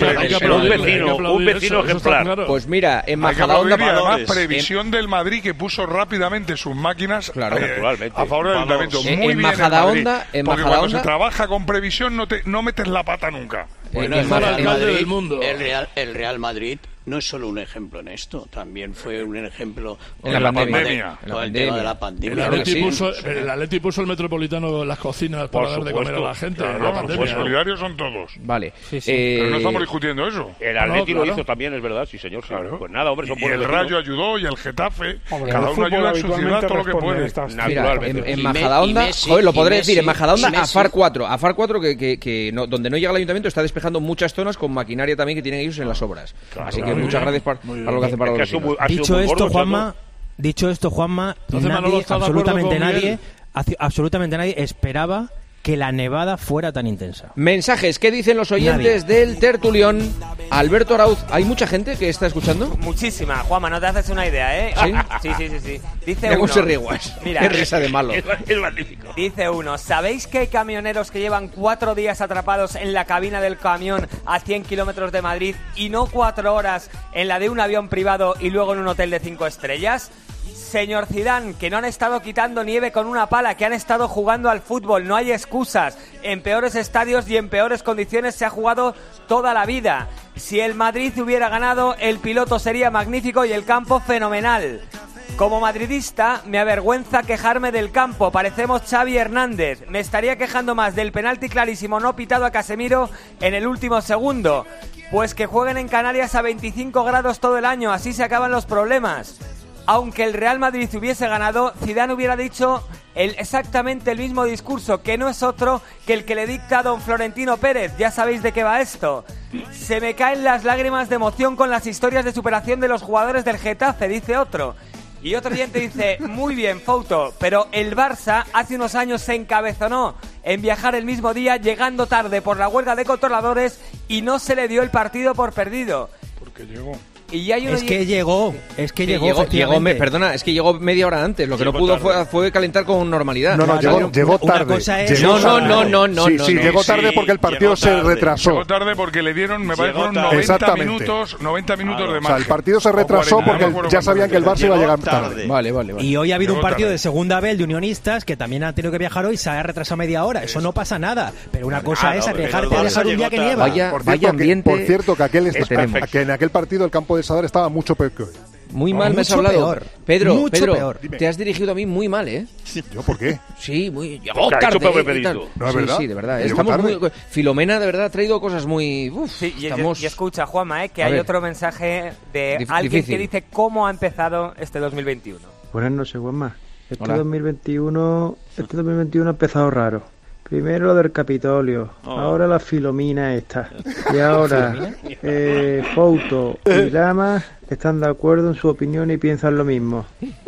Un vecino ejemplar. Pues mira, en Majadahonda... Además, previsión del Madrid que puso rápidamente sus máquinas a favor del ayuntamiento. Muy bien Majadahonda, porque cuando se trabaja con previsión no metes la pata nunca. Bueno, el alcalde del mundo. El Real Madrid no es solo un ejemplo en esto, también fue un ejemplo en la pandemia. El tema de la pandemia. El Atleti puso el Metropolitano en las cocinas para dar de comer a la gente. Pues solidarios son todos. Vale. Pero no estamos discutiendo eso. El Atleti lo hizo también, es verdad, sí señor. Claro. Pues nada, hombre, son y el Rayo ayudó y el Getafe. Cada uno ayuda en su ciudad todo lo que puede. Naturalmente. En Majadahonda, lo podré decir, en Majadahonda a FAR 4, que donde no llega el ayuntamiento está despejando muchas zonas con maquinaria también que tienen ellos en las obras. Así que muchas gracias para lo que hacen para los vecinos. Dicho esto, Juanma, absolutamente nadie esperaba que la nevada fuera tan intensa. Mensajes, ¿qué dicen los oyentes del tertulión? Alberto Arauz, ¿hay mucha gente que está escuchando? Muchísima, Juanma, no te haces una idea, ¿eh? ¿Sí? Sí. Dice uno... se ríe, mira, qué risa de malo. Es magnífico. Dice uno, ¿sabéis que hay camioneros que llevan 4 días atrapados en la cabina del camión a 100 kilómetros de Madrid y no 4 horas en la de un avión privado y luego en un hotel de 5 estrellas? Señor Zidane, que no han estado quitando nieve con una pala, que han estado jugando al fútbol, no hay excusas. En peores estadios y en peores condiciones se ha jugado toda la vida. Si el Madrid hubiera ganado, el piloto sería magnífico y el campo fenomenal. Como madridista, me avergüenza quejarme del campo, parecemos Xavi Hernández. Me estaría quejando más del penalti clarísimo no pitado a Casemiro en el último segundo. Pues que jueguen en Canarias a 25 grados todo el año, así se acaban los problemas. Aunque el Real Madrid hubiese ganado, Zidane hubiera dicho exactamente el mismo discurso, que no es otro que el que le dicta don Florentino Pérez. Ya sabéis de qué va esto. Se me caen las lágrimas de emoción con las historias de superación de los jugadores del Getafe, dice otro. Y otro oyente dice, muy bien, Fouto, pero el Barça hace unos años se encabezonó en viajar el mismo día, llegando tarde por la huelga de controladores y no se le dio el partido por perdido. Porque llegó. Y hay es que llegó, perdona, es que llegó media hora antes. Lo que no pudo fue calentar con normalidad. No, llegó tarde. No. Sí, llegó tarde porque el partido se retrasó. Llegó tarde porque le dieron, me parece, 90 minutos de margen. O sea, el partido se retrasó porque ya sabían que el Barça iba a llegar tarde. Vale. Y hoy ha habido un partido de segunda B, de unionistas, que también han tenido que viajar hoy y se ha retrasado media hora. Eso no pasa nada. Pero una cosa es arriesgarte a dejar un día que nieva. Vaya ambiente. Por cierto, que en aquel partido el campo de Sadar estaba mucho peor que hoy. Muy mal me has hablado. Peor. Pedro, te has dirigido a mí muy mal, ¿eh? ¿Yo por qué? Sí, muy... Llegó tarde. ¿No es verdad? Sí, de verdad. Estamos muy... Filomena, de verdad, ha traído cosas muy... Sí, y escucha, Juanma, que hay otro mensaje de alguien que dice cómo ha empezado este 2021. Buenas noches, Juanma. Este 2021 ha empezado raro. Primero lo del Capitolio, ahora la Filomina esta. Y ahora Fouto y Lamas están de acuerdo en su opinión y piensan lo mismo.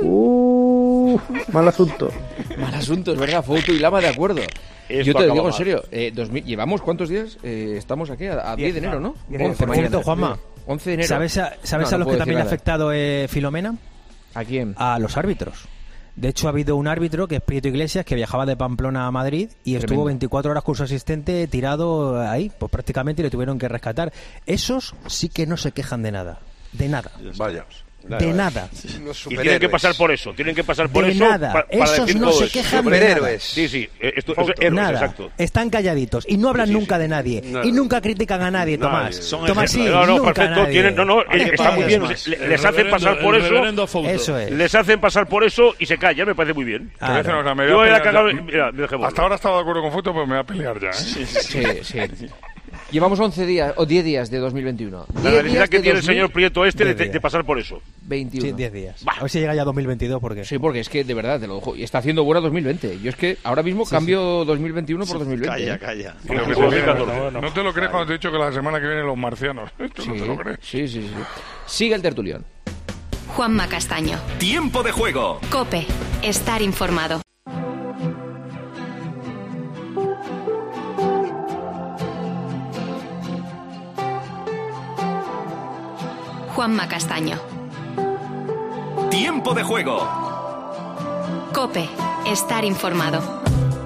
Mal asunto. Mal asunto, es verdad, Fouto y Lama de acuerdo. Yo te lo digo en serio, ¿llevamos cuántos días? Estamos aquí a 10 de enero, ¿no? 11 mañana. Juanma, 11 de enero. ¿Sabes a los que también le ha afectado Filomena? ¿A quién? A los árbitros. De hecho, ha habido un árbitro, que es Prieto Iglesias, que viajaba de Pamplona a Madrid y estuvo 24 horas con su asistente tirado ahí, pues prácticamente, y le tuvieron que rescatar. Esos sí que no se quejan de nada. De nada. Vaya. De nada. Y tienen que pasar por eso. Tienen que pasar por eso. Nada. Para esos decir no todo se eso. quejan de nada. Sí. Nada. Exacto. Están calladitos y no hablan nunca de nadie. Y nunca critican a nadie, Tomás. Tomás, sí. No, perfecto. Está muy bien. Les hacen pasar por eso. Eso es. Les hacen pasar por eso y se callan. Me parece muy bien. Hasta ahora estaba de acuerdo con Fouto, pero me voy a pelear ya. Sí. Llevamos 11 días o 10 días de 2021. La necesidad que tiene el señor Prieto de pasar por eso. 21. Sí, 10 días. A ver si llega ya 2022. Porque... Sí, porque es que de verdad te lo dejo. Y está haciendo buena 2020. Yo es que ahora mismo cambio 2021 por 2020. Calla. No te lo crees cuando te he dicho que la semana que viene los marcianos. ¿Tú no te lo crees? Sí. Sigue el tertulión. Juanma Castaño. Tiempo de juego. COPE. Estar informado. Juanma Castaño. Tiempo de juego. COPE. Estar informado.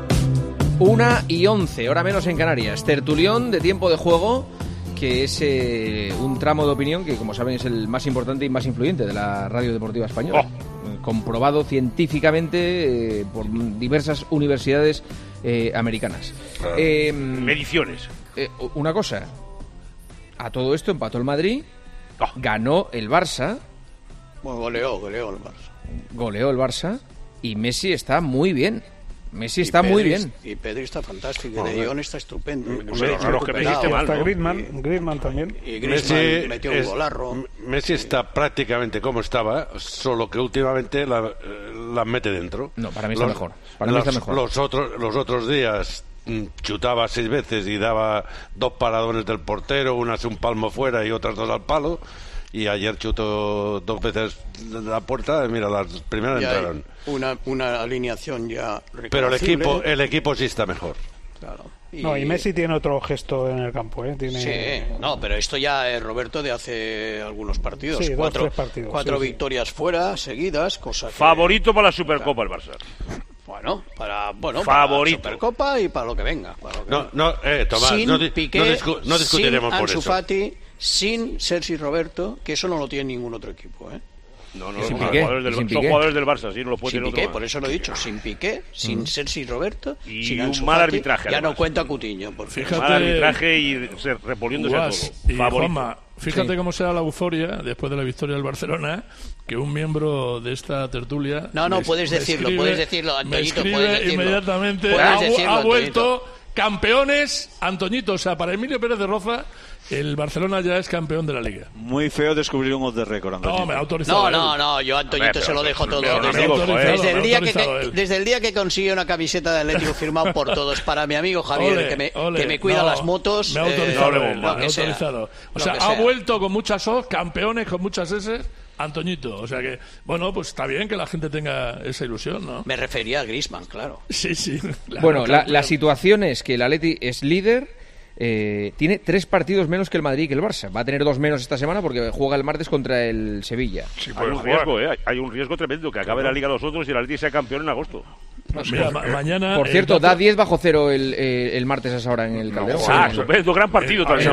1:11, hora menos en Canarias. Tertulión de tiempo de juego, que es un tramo de opinión que, como saben, es el más importante y más influyente de la radio deportiva española. Comprobado científicamente por diversas universidades americanas. Mediciones. Una cosa. A todo esto empató el Madrid. Ganó el Barça. Bueno, goleó el Barça. Goleó el Barça y Messi está muy bien. Messi está muy bien. Y Pedri está fantástico. Y De Jong está estupendo. Está Griezmann también. Y Griezmann metió un golarro. Messi está prácticamente como estaba, solo que últimamente la mete dentro. No, para mí está mejor. Para mí está mejor. Los otros días chutaba 6 veces y daba 2 paradones del portero, unas un palmo fuera y otras 2 al palo. Y ayer chutó 2 veces la puerta, mira, las primeras ya entraron. Una alineación ya pero el equipo sí está mejor. Claro. Y Messi tiene otro gesto en el campo, ¿eh? Sí, no, pero esto ya es Roberto de hace algunos partidos. Sí, 4 victorias fuera, seguidas, cosas favorito para la Supercopa el Barça. Bueno, para favorito. la Supercopa y para lo que venga. Tomás, sin Piqué, no discutiremos sin por Ansu eso. Fati, sin Sergi Roberto, que eso no lo tiene ningún otro equipo, ¿eh? No, son jugadores del Barça, sí, no lo puede tener Piqué, otro. por eso lo he dicho, sin Piqué, sin Sergi Roberto, y sin Ansu un mal Fati, arbitraje. Ya no cuenta Coutinho, por favor. Mal arbitraje y reponiéndose a todo. Juanma, fíjate cómo será la euforia después de la victoria del Barcelona, que un miembro de esta tertulia... puedes decirlo, Antoñito, puedes decirlo. Inmediatamente, ha vuelto campeones, Antoñito, o sea, para Emilio Pérez de Roza, el Barcelona ya es campeón de la Liga. Muy feo descubrir un off the record, Antoñito. No, me ha autorizado. No, yo a Antoñito se lo dejo todo. Desde el día que consigue una camiseta de Atlético firmado por todos, para mi amigo Javier, que me cuida las motos. Me ha autorizado. O sea, ha vuelto con muchas O's, campeones con muchas S. Antoñito, o sea que, bueno, pues está bien que la gente tenga esa ilusión, ¿no? Me refería a Griezmann, claro. Sí. Claro, bueno, la situación es que el Atleti es líder, tiene 3 partidos menos que el Madrid y que el Barça. Va a tener 2 menos esta semana porque juega el martes contra el Sevilla. Sí, hay un riesgo tremendo que acabe la Liga los otros y el Atleti sea campeón en agosto. Mira, mañana... Por cierto, da 10 bajo cero el martes a esa hora en el Calderón. Estupendo, gran partido también.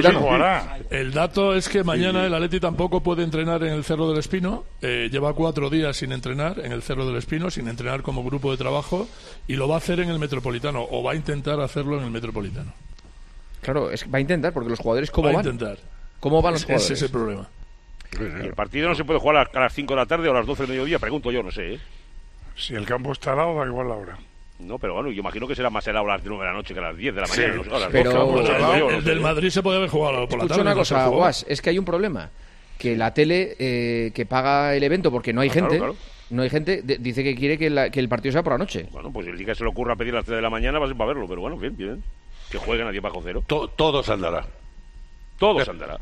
El dato es que mañana el Atleti tampoco puede entrenar en el Cerro del Espino. Lleva 4 días sin entrenar en el Cerro del Espino, sin entrenar como grupo de trabajo, y lo va a hacer en el Metropolitano, o va a intentar hacerlo en el Metropolitano. Claro, va a intentar, porque los jugadores, ¿cómo van? Va a intentar. ¿Cómo van los jugadores? Ese es el problema. Y el partido no se puede jugar a las 5 de la tarde o a las 12 del mediodía, pregunto yo, no sé. Si el campo está al lado, da igual la hora. No, pero bueno, yo imagino que será más helado a las 9 de la noche que a las 10 de la mañana. Sí, no sé, a las pero 12, el del Madrid se puede haber jugado por la tarde. Escucha una cosa, Guas, es que hay un problema. Que la tele que paga el evento porque no hay gente... Claro. No hay gente, dice que quiere que el partido sea por la noche. Bueno, pues el día que se le ocurra pedir a las 3 de la mañana va a ser para verlo, pero bueno, bien. Que jueguen a 10 bajo cero. Todo se andará. Todo se andará.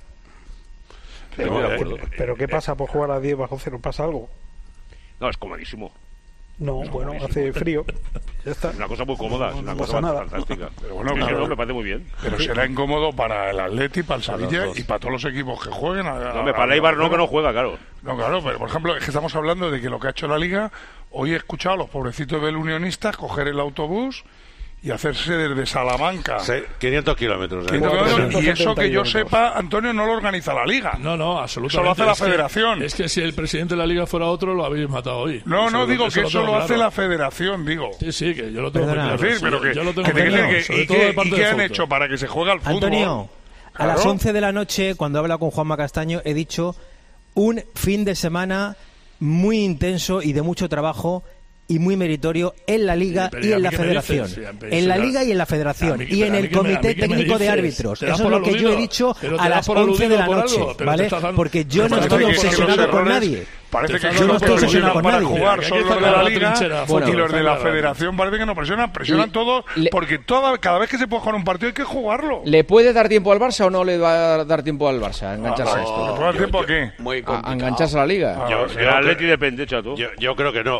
Pero ¿qué pasa por jugar a 10 bajo cero? ¿Pasa algo? No, es comodísimo. No, bueno, hace frío. Ya está. Es una cosa muy cómoda, es una cosa fantástica. Pero bueno, claro, me parece muy bien. Pero será incómodo para el Atleti, para el Sevilla y para todos los equipos que jueguen. Para el Eibar no, que no juega, claro. No, claro, pero por ejemplo, es que estamos hablando de que lo que ha hecho la Liga, hoy he escuchado a los pobrecitos del Unionistas coger el autobús y hacerse desde Salamanca. 500 kilómetros. Y eso que yo sepa, Antonio, no lo organiza la Liga. No, absolutamente. Eso lo hace la Federación. Es que si el presidente de la Liga fuera otro, lo habéis matado hoy. No, digo que eso lo hace la Federación, digo. Sí, que yo lo tengo claro. Pero ¿y qué han hecho para que se juegue al fútbol? Antonio, a las 11 de la noche, cuando he hablado con Juanma Castaño, he dicho un fin de semana muy intenso y de mucho trabajo y muy meritorio en la Liga y en la Federación. En la Liga y en la Federación. Y en el Comité Técnico de Árbitros. Eso es lo que yo he dicho a las 11 de la noche. ¿Vale? Porque yo no estoy obsesionado con nadie. Parece que yo no estoy obsesionado con nadie. Jugar son los de la Liga y los de la Federación parece que no presionan todos porque cada vez que se puede jugar un partido hay que jugarlo. ¿Le puede dar tiempo al Barça o no le va a dar tiempo al Barça a engancharse a esto? ¿Le puede dar tiempo a qué? A engancharse a la Liga. El Atleti depende, chato. Yo creo que no.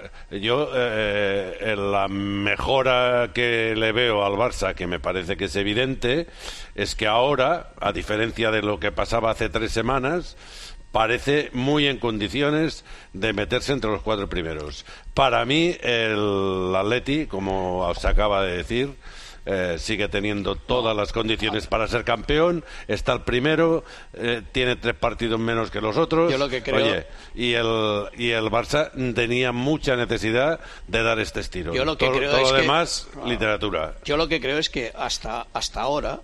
La mejora que le veo al Barça, que me parece que es evidente, es que ahora, a diferencia de lo que pasaba hace 3 semanas, parece muy en condiciones de meterse entre los 4 primeros. Para mí, el Atleti, como se acaba de decir, sigue teniendo todas las condiciones para ser campeón, está el primero, tiene 3 partidos menos que los otros. Yo lo que creo... Oye, y el Barça tenía mucha necesidad de dar este estilo. Yo lo que creo todo es lo demás, literatura. Yo lo que creo es que hasta ahora,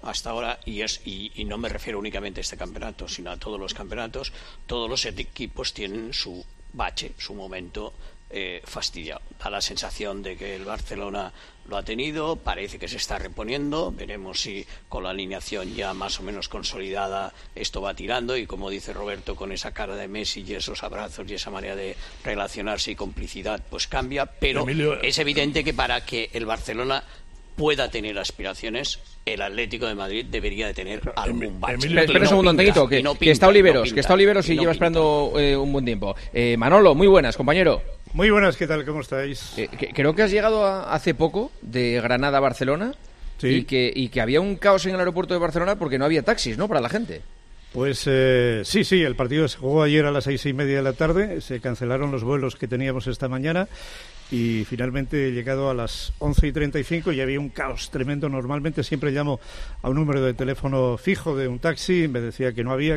y no me refiero únicamente a este campeonato, sino a todos los campeonatos, todos los equipos tienen su bache, su momento fastidiado. Da la sensación de que el Barcelona lo ha tenido, parece que se está reponiendo, veremos si con la alineación ya más o menos consolidada esto va tirando y como dice Roberto, con esa cara de Messi y esos abrazos y esa manera de relacionarse y complicidad pues cambia, pero Emilio, es evidente que para que el Barcelona pueda tener aspiraciones, el Atlético de Madrid debería de tener algún bache. Espera un segundo, Antonito, que está Oliveros, y lleva esperando un buen tiempo. Manolo, muy buenas, compañero. Muy buenas, ¿qué tal? ¿Cómo estáis? Creo que has llegado hace poco de Granada a Barcelona. Sí. Y que había un caos en el aeropuerto de Barcelona porque no había taxis, ¿no?, para la gente. Pues sí, el partido se jugó ayer a las 6:30 de la tarde, se cancelaron los vuelos que teníamos esta mañana y finalmente he llegado a las 11:35 y había un caos tremendo. Normalmente siempre llamo a un número de teléfono fijo de un taxi, me decía que no había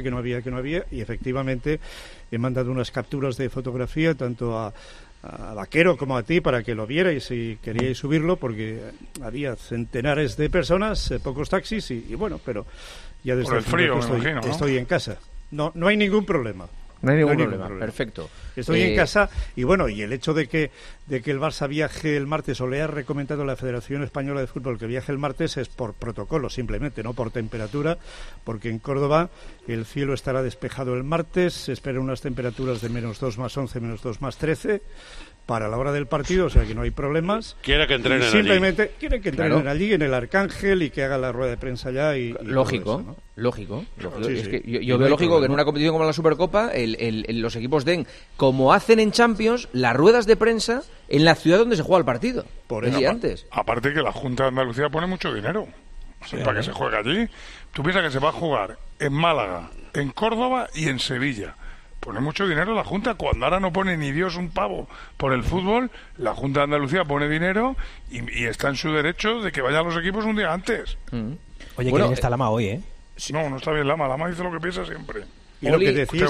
y efectivamente he mandado unas capturas de fotografía tanto a Vaquero como a ti para que lo vierais si queríais subirlo porque había centenares de personas, pocos taxis y bueno, pero ya desde el frío estoy en casa. No hay ningún problema. No hay ningún problema. Perfecto. Estoy en casa y bueno, y el hecho de que el Barça viaje el martes o le ha recomendado la Federación Española de Fútbol que viaje el martes es por protocolo simplemente, no por temperatura, porque en Córdoba el cielo estará despejado el martes, se esperan unas temperaturas de -2 más 11, -2 más 13 para la hora del partido, o sea que no hay problemas. Quiere que entrenen simplemente quiere que entrenen allí en el Arcángel y que haga la rueda de prensa allá y lógico, eso, ¿no? Lógico. Sí, es que yo veo lógico que en una competición como la Supercopa los equipos den, como hacen en Champions, las ruedas de prensa en la ciudad donde se juega el partido. Por eso. Antes. Aparte que la Junta de Andalucía pone mucho dinero para que se juegue allí. Tú piensas que se va a jugar en Málaga, en Córdoba y en Sevilla. Pone mucho dinero la Junta, cuando ahora no pone ni Dios un pavo por el fútbol, la Junta de Andalucía pone dinero y está en su derecho de que vayan los equipos un día antes. Oye, bueno, que está Lama hoy, ¿eh? No está bien Lama dice lo que piensa siempre. Y lo que decías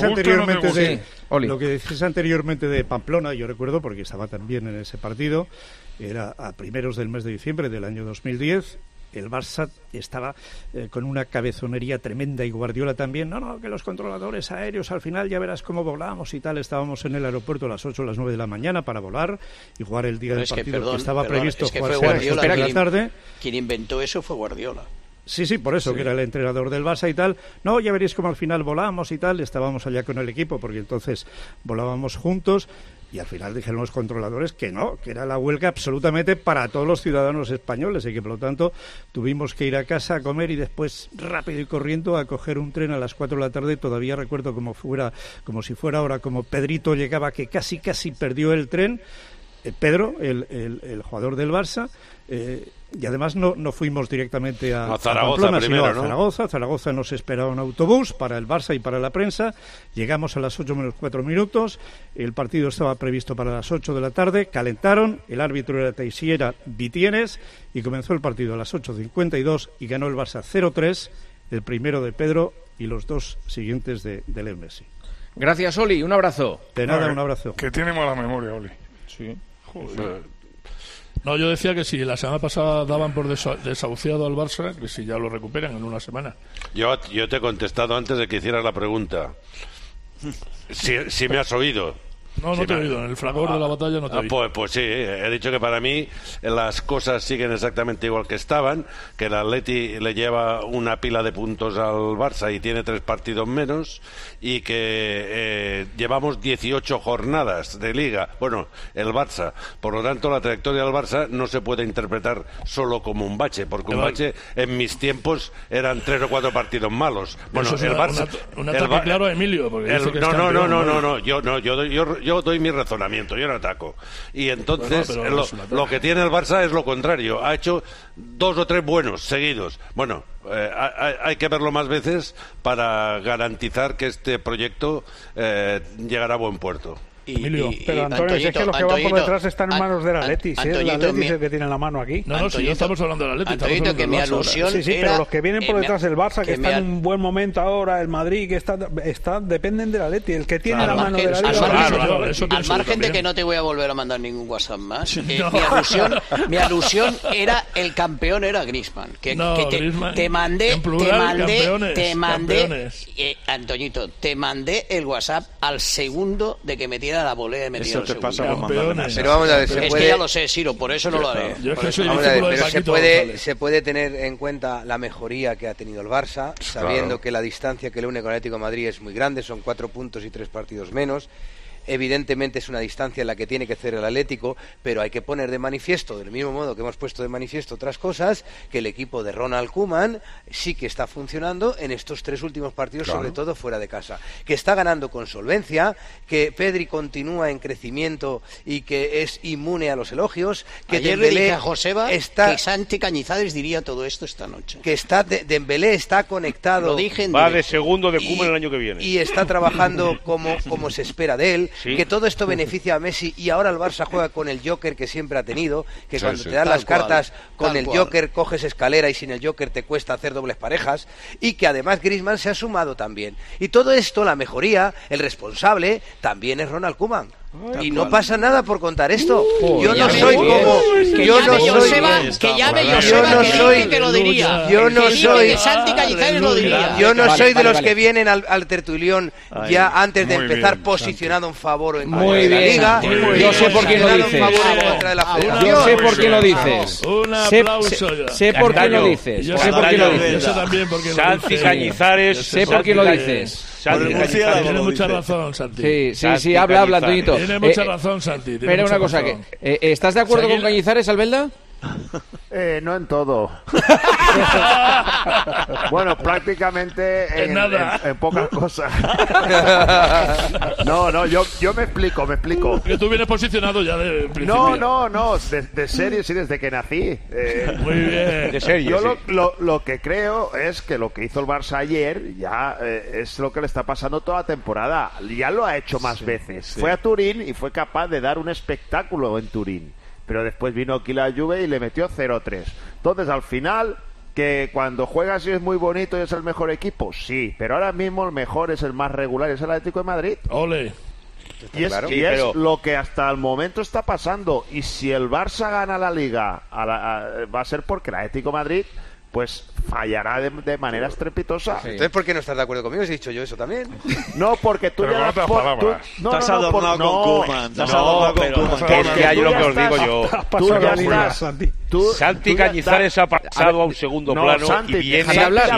anteriormente de Pamplona, yo recuerdo porque estaba también en ese partido, era a primeros del mes de diciembre del año 2010 el Barça estaba con una cabezonería tremenda y Guardiola también. No, que los controladores aéreos al final ya verás cómo volamos y tal. Estábamos en el aeropuerto a las 8 o las 9 de la mañana para volar y jugar el día del partido que estaba previsto jugar a las 8 de la tarde. Quien inventó eso fue Guardiola. Sí, por eso, que era el entrenador del Barça y tal. No, ya veréis cómo al final volamos y tal. Estábamos allá con el equipo porque entonces volábamos juntos. Y al final dijeron los controladores que no, que era la huelga absolutamente para todos los ciudadanos españoles y que por lo tanto tuvimos que ir a casa a comer y después rápido y corriendo a coger un tren a las 4 de la tarde. Todavía recuerdo como si fuera ahora, como Pedrito llegaba, que casi perdió el tren. Pedro, el jugador del Barça, y además no fuimos directamente a Zaragoza Pamplona, primero, sino a Zaragoza. Zaragoza nos esperaba un autobús para el Barça y para la prensa. Llegamos a las 8 menos 4 minutos. El partido estaba previsto para las 8 de la tarde. Calentaron. El árbitro era Teixeira Vitienes y comenzó el partido a las 8:52 y ganó el Barça 0-3, el primero de Pedro y los dos siguientes de Leo Messi. Gracias, Oli. Un abrazo. De nada, un abrazo. Que tiene mala memoria, Oli. Sí. Joder. No, yo decía que si la semana pasada daban por desahuciado al Barça, que si ya lo recuperan en una semana. Yo te he contestado antes de que hicieras la pregunta. Si me has oído. No te he oído. En el fragor de la batalla no te he oído. Pues sí, he dicho que para mí las cosas siguen exactamente igual que estaban, que el Atleti le lleva una pila de puntos al Barça y tiene 3 partidos menos, y que llevamos 18 jornadas de Liga. Bueno, el Barça. Por lo tanto, la trayectoria del Barça no se puede interpretar solo como un bache, porque un bache en mis tiempos eran 3 o 4 partidos malos. Bueno, eso es el Barça... Un ataque claro a Emilio. Yo doy mi razonamiento, yo no ataco. Y entonces lo que tiene el Barça es lo contrario. Ha hecho 2 o 3 buenos seguidos. Bueno, hay que verlo más veces para garantizar que este proyecto llegará a buen puerto. Emilio, pero Antonio, si es que los que van por detrás están en manos del Atleti, ¿sí? El Atleti es el que tiene la mano aquí. No, si no estamos hablando del Atleti, que mi alusión sí, pero los que vienen por detrás del Barça, que está en un buen momento ahora, el Madrid, que está dependen del Atleti, el que tiene la mano del Atleti. Al margen de que no te voy a volver a mandar ningún WhatsApp más, mi alusión era el campeón era Griezmann, te mandé, Antoñito, te mandé el WhatsApp al segundo de que metiera la volea de metido. Eso te pasa con Manzanas. Pero vamos a ver, es que ya lo sé, Ciro, por eso no lo haré. Se puede tener en cuenta la mejoría que ha tenido el Barça, sabiendo que la distancia que le une con el Atlético de Madrid es muy grande, son 4 puntos y 3 partidos menos. Evidentemente es una distancia en la que tiene que hacer el Atlético, pero hay que poner de manifiesto, del mismo modo que hemos puesto de manifiesto otras cosas, que el equipo de Ronald Koeman sí que está funcionando en estos 3 últimos partidos, sobre todo fuera de casa, que está ganando con solvencia, que Pedri continúa en crecimiento y que es inmune a los elogios, que ayer le dije a Joseba que Santi Cañizares diría todo esto esta noche, que Dembélé está conectado, va de segundo de Koeman el año que viene y está trabajando como se espera de él. Sí. Que todo esto beneficia a Messi, y ahora el Barça juega con el Joker que siempre ha tenido, que cuando te dan las cartas con el Joker coges escalera y sin el Joker te cuesta hacer dobles parejas, y que además Griezmann se ha sumado también. Y todo esto, la mejoría, el responsable también es Ronald Koeman. Y no pasa nada por contar esto. Yo no soy como yo no soy que llame Joseba, que lo diría. Yo no soy que Santi Cañizares lo diría. Yo no soy de los que vienen al tertulión ya antes de empezar posicionado en favor o en contra de la Liga. Yo sé por qué lo dices. Yo sé por qué lo dices. Sé por qué lo dices. Yo sé por qué lo dices. Santi Cañizares. Sé por qué lo dices. Tiene mucha razón, Santi. Sí, habla, Antoñito. Tiene mucha razón, Santi. Espera una cosa, ¿estás de acuerdo con Cañizares, Albelda? No en todo. Bueno, prácticamente en pocas cosas. No, yo me explico. Que tú vienes posicionado ya de principio. No, de serie sí, desde que nací. Muy bien. De serie, yo lo que creo es que lo que hizo el Barça ayer ya es lo que le está pasando toda la temporada. Ya lo ha hecho más veces. Sí. Fue a Turín y fue capaz de dar un espectáculo en Turín. Pero después vino aquí la Juve y le metió 0-3. Entonces, al final, que cuando juegas y es muy bonito y es el mejor equipo, sí. Pero ahora mismo el mejor es el más regular, es el Atlético de Madrid. ¡Ole! Y es lo que hasta el momento está pasando. Y si el Barça gana la Liga, va a ser porque el Atlético de Madrid pues fallará de manera estrepitosa. Entonces, ¿por qué no estás de acuerdo conmigo? He dicho yo eso también. No, porque tú ya... Estás adornado con Koeman. Es que hay lo que os digo yo. Santi Cañizares ha pasado a un segundo plano y viene a hablar.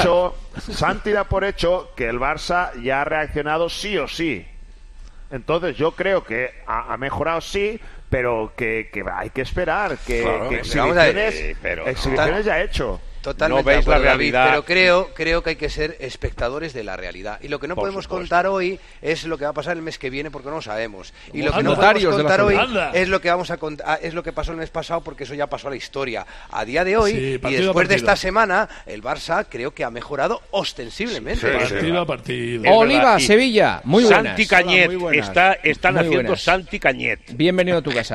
Santi da por hecho que el Barça ya ha reaccionado sí o sí. Entonces yo creo que ha mejorado sí, pero que hay que esperar, que exhibiciones ya ha hecho. Totalmente, no veis la realidad. David, pero creo que hay que ser espectadores de la realidad. Y lo que no podemos contar hoy es lo que va a pasar el mes que viene, porque no lo sabemos. Y lo que no podemos contar hoy es lo que vamos a contar, es lo que pasó el mes pasado, porque eso ya pasó a la historia. A día de hoy, y después de esta semana, el Barça creo que ha mejorado ostensiblemente. Partido a partido. Oliva, Sevilla, muy buenas. Santi Cañet, están muy haciendo buenas. Santi Cañet. Bienvenido a tu casa.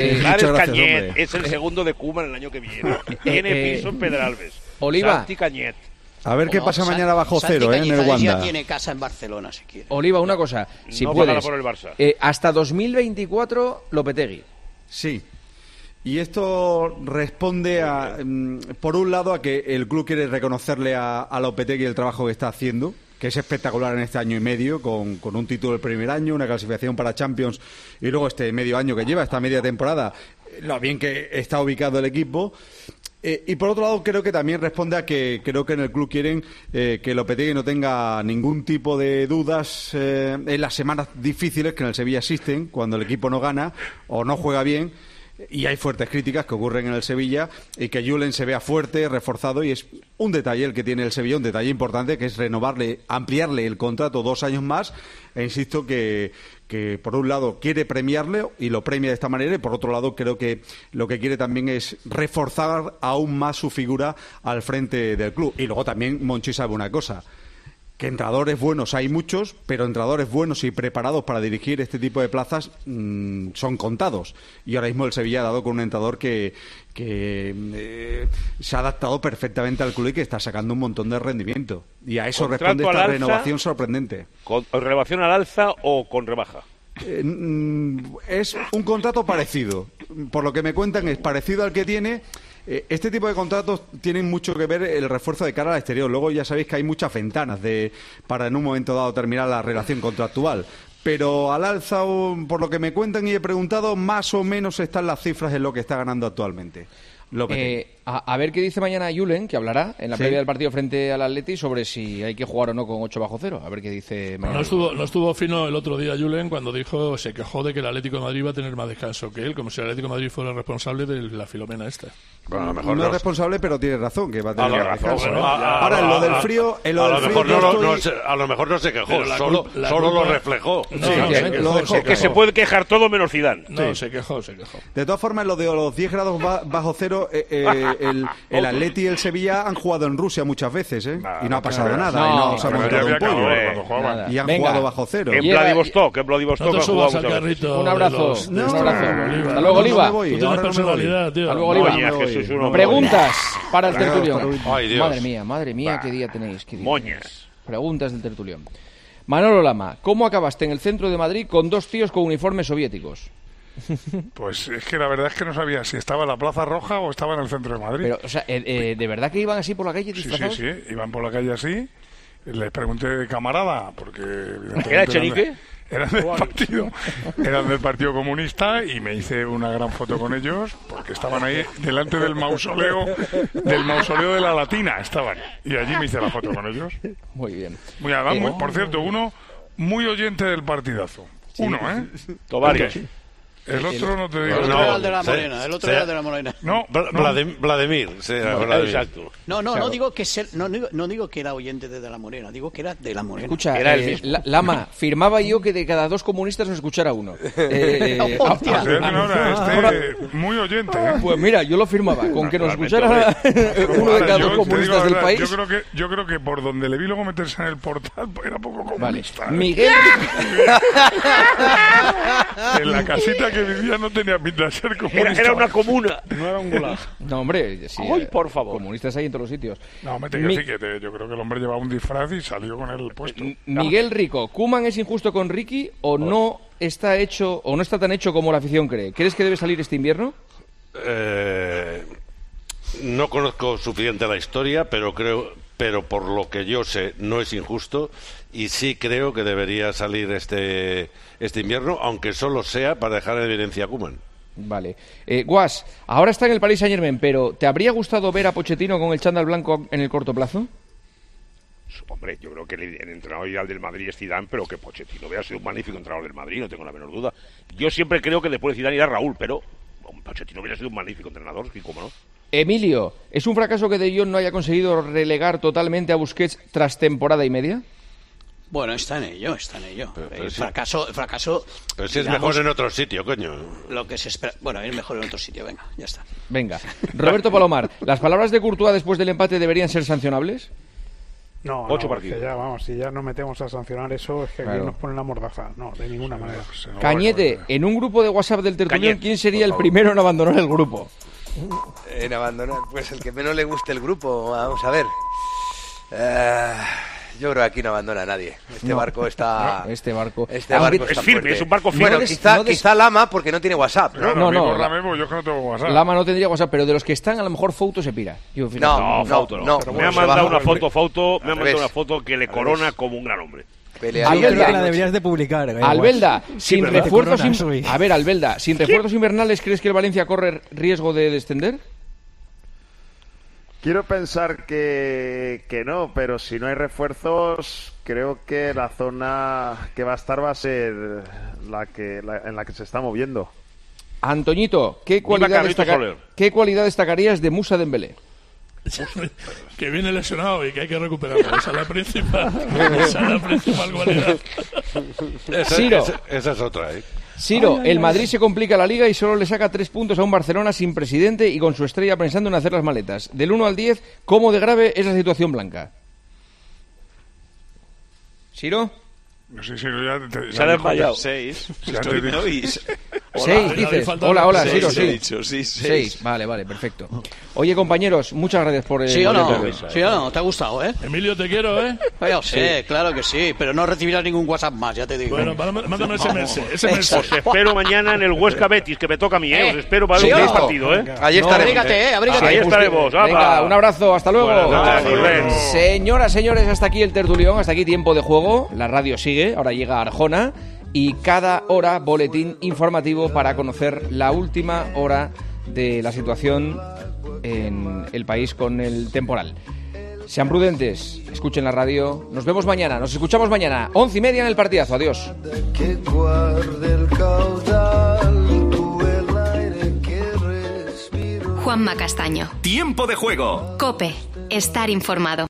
Cañet es el segundo de Koeman el año que viene. Tiene piso en Pedralbes. Oliva. Santi Cañet. A ver qué pasa mañana bajo cero, en el Wanda. Ya tiene casa en Barcelona, si quiere. Oliva, una cosa, si no puedes, por el Barça. Hasta 2024 Lopetegui. Sí. Y esto responde a, por un lado, a que el club quiere reconocerle a Lopetegui el trabajo que está haciendo, que es espectacular en este año y medio, con un título el primer año, una clasificación para Champions y luego este medio año que lleva, esta media temporada, lo bien que está ubicado el equipo. Y por otro lado creo que también responde a que creo que en el club quieren que Lopetegui no tenga ningún tipo de dudas en las semanas difíciles que en el Sevilla existen, cuando el equipo no gana o no juega bien, y hay fuertes críticas que ocurren en el Sevilla, y que Julen se vea fuerte, reforzado, y es un detalle el que tiene el Sevilla, un detalle importante, que es renovarle, ampliarle el contrato 2 años más, e insisto que por un lado quiere premiarle y lo premia de esta manera, y por otro lado creo que lo que quiere también es reforzar aún más su figura al frente del club. Y luego también Monchi sabe una cosa, que entrenadores buenos hay muchos, pero entrenadores buenos y preparados para dirigir este tipo de plazas son contados. Y ahora mismo el Sevilla ha dado con un entrenador que se ha adaptado perfectamente al club y que está sacando un montón de rendimiento. Y a eso responde esta renovación sorprendente. ¿Con renovación al alza o con rebaja? Es un contrato parecido. Por lo que me cuentan, es parecido al que tiene. Este tipo de contratos tienen mucho que ver el refuerzo de cara al exterior. Luego ya sabéis que hay muchas ventanas para en un momento dado terminar la relación contractual. Pero al alza, por lo que me cuentan y he preguntado, más o menos están las cifras en lo que está ganando actualmente. A ver qué dice mañana Julen, que hablará en la previa del partido frente al Atleti sobre si hay que jugar o no con 8 bajo cero. A ver qué dice mañana. No estuvo fino el otro día Julen cuando se quejó de que el Atlético de Madrid iba a tener más descanso que él, como si el Atlético de Madrid fuera responsable de la Filomena esta. Bueno, a lo mejor no es responsable, pero tiene razón, que va a tener más descanso. Bueno, ahora, en lo del frío... a lo mejor no se quejó, solo lo reflejó. Que se puede quejar todo menos Zidane. No, se quejó. De todas formas, lo de los 10 grados bajo cero... el Atleti y el Sevilla han jugado en Rusia muchas veces, y no ha pasado nada, y no se ha montado un pollo, y han jugado bajo cero. En Vladivostok han jugado muchas veces. Un abrazo. Hasta luego, Oliva. Hasta luego, Oliva. Preguntas para el tertulión. Madre mía, qué día tenéis. Moñas. Preguntas del tertulión. Manolo Lama, ¿cómo acabaste en el centro de Madrid con 2 tíos con uniformes soviéticos? Pues es que la verdad es que no sabía si estaba en la Plaza Roja o estaba en el centro de Madrid. Pero, o sea, ¿de verdad que iban así por la calle disfrazados? Sí, iban por la calle así. Les pregunté de camarada, porque... ¿Era Echenique? Eran del Partido Comunista, y me hice una gran foto con ellos, porque estaban ahí delante del mausoleo de la Latina, estaban. Y allí me hice la foto con ellos. Muy bien. Por cierto, uno muy oyente del partidazo. Uno, Varios. El otro no te digo. El otro era el de la Morena. El otro era el de la Morena. No, Vladimir. Exacto. No digo que era oyente de la Morena, digo que era de la Morena. Escucha, Lama, firmaba yo que de cada 2 comunistas nos escuchara uno. Muy oyente. Pues mira, yo lo firmaba, con que nos escuchara uno de cada 2 comunistas del país. Yo creo que por donde le vi luego meterse en el portal era poco comunista. Miguel. En la casita la que vivía no tenía pinta de ser comunista. Era una comuna. No era un gulag. No, hombre, sí. ¡Ay, por favor! Comunistas hay en todos los sitios. No, mete que sí, que yo creo que el hombre llevaba un disfraz y salió con el puesto. Miguel Rico, ¿Koeman es injusto con Ricky o no está hecho o no está tan hecho como la afición cree? ¿Crees que debe salir este invierno? No conozco suficiente la historia, pero por lo que yo sé no es injusto y sí creo que debería salir este invierno, aunque solo sea para dejar en evidencia a Koeman. Vale. Guas, ahora está en el Paris Saint-Germain, pero ¿te habría gustado ver a Pochettino con el chándal blanco en el corto plazo? Hombre, yo creo que el entrenador ideal del Madrid es Zidane, pero que Pochettino hubiera sido un magnífico entrenador del Madrid, no tengo la menor duda. Yo siempre creo que después de Zidane irá Raúl, pero Pochettino hubiera sido un magnífico entrenador, y cómo no. Emilio, ¿es un fracaso que De Jong no haya conseguido relegar totalmente a Busquets tras temporada y media? Bueno, está en ello. Pero el sí. fracaso... Pero si es mejor en otro sitio, coño. Lo que se espera... Bueno, es mejor en otro sitio, venga, ya está. Venga. Roberto Palomar, ¿las palabras de Courtois después del empate deberían ser sancionables? No, 8 partidos. Ya, vamos, si ya no metemos a sancionar eso, es que aquí nos ponen la mordaza. No, de ninguna manera. Cañete, en un grupo de WhatsApp del tertulión, ¿quién sería el primero en abandonar el grupo? En abandonar, pues el que menos le guste el grupo. Vamos a ver. Yo creo que aquí no abandona a nadie. Este barco está... Este barco es firme, es un barco firme. Bueno, quizá Lama porque no tiene WhatsApp. No, yo es que no tengo WhatsApp. Lama no tendría WhatsApp, pero de los que están, a lo mejor Fouto se pira. Fouto no. Me ha mandado una foto que le corona como un gran hombre. Yo creo que la deberías de publicar. Albelda, sin refuerzos invernales, ¿crees que el Valencia corre riesgo de descender? Quiero pensar que no, pero si no hay refuerzos, creo que la zona que va a estar va a ser en la que se está moviendo. Antoñito, ¿qué cualidad destacarías de Moussa Dembélé? Que viene lesionado y que hay que recuperarlo. Esa es la principal cualidad. Esa es otra, Siro, el Madrid se complica la Liga y solo le saca 3 puntos a un Barcelona sin presidente y con su estrella pensando en hacer las maletas. Del 1 al 10, ¿cómo de grave es la situación blanca? ¿Siro? No sé si ya se ha desmayado. 6. 6, dices. Hola, Siro, 6. Vale, perfecto. Oye, compañeros, muchas gracias por... ¿Sí o no? ¿Te ha gustado, Emilio, te quiero, Sí, claro que sí, pero no recibirás ningún WhatsApp más, ya te digo. Bueno, mándame SMS. Os espero mañana en el Huesca Betis, que me toca a mí, Os espero para el partido, Allí estaremos. Abrígate. Ahí estaremos. Venga, un abrazo, hasta luego. Noches, Señoras, señores, hasta aquí el tertulión, hasta aquí Tiempo de Juego. La radio sigue, ahora llega Arjona. Y cada hora boletín informativo para conocer la última hora de la situación en el país con el temporal. Sean prudentes, escuchen la radio. Nos vemos mañana, nos escuchamos mañana, 11:30 en el partidazo. Adiós. Juanma Castaño. Tiempo de Juego. COPE. Estar informado.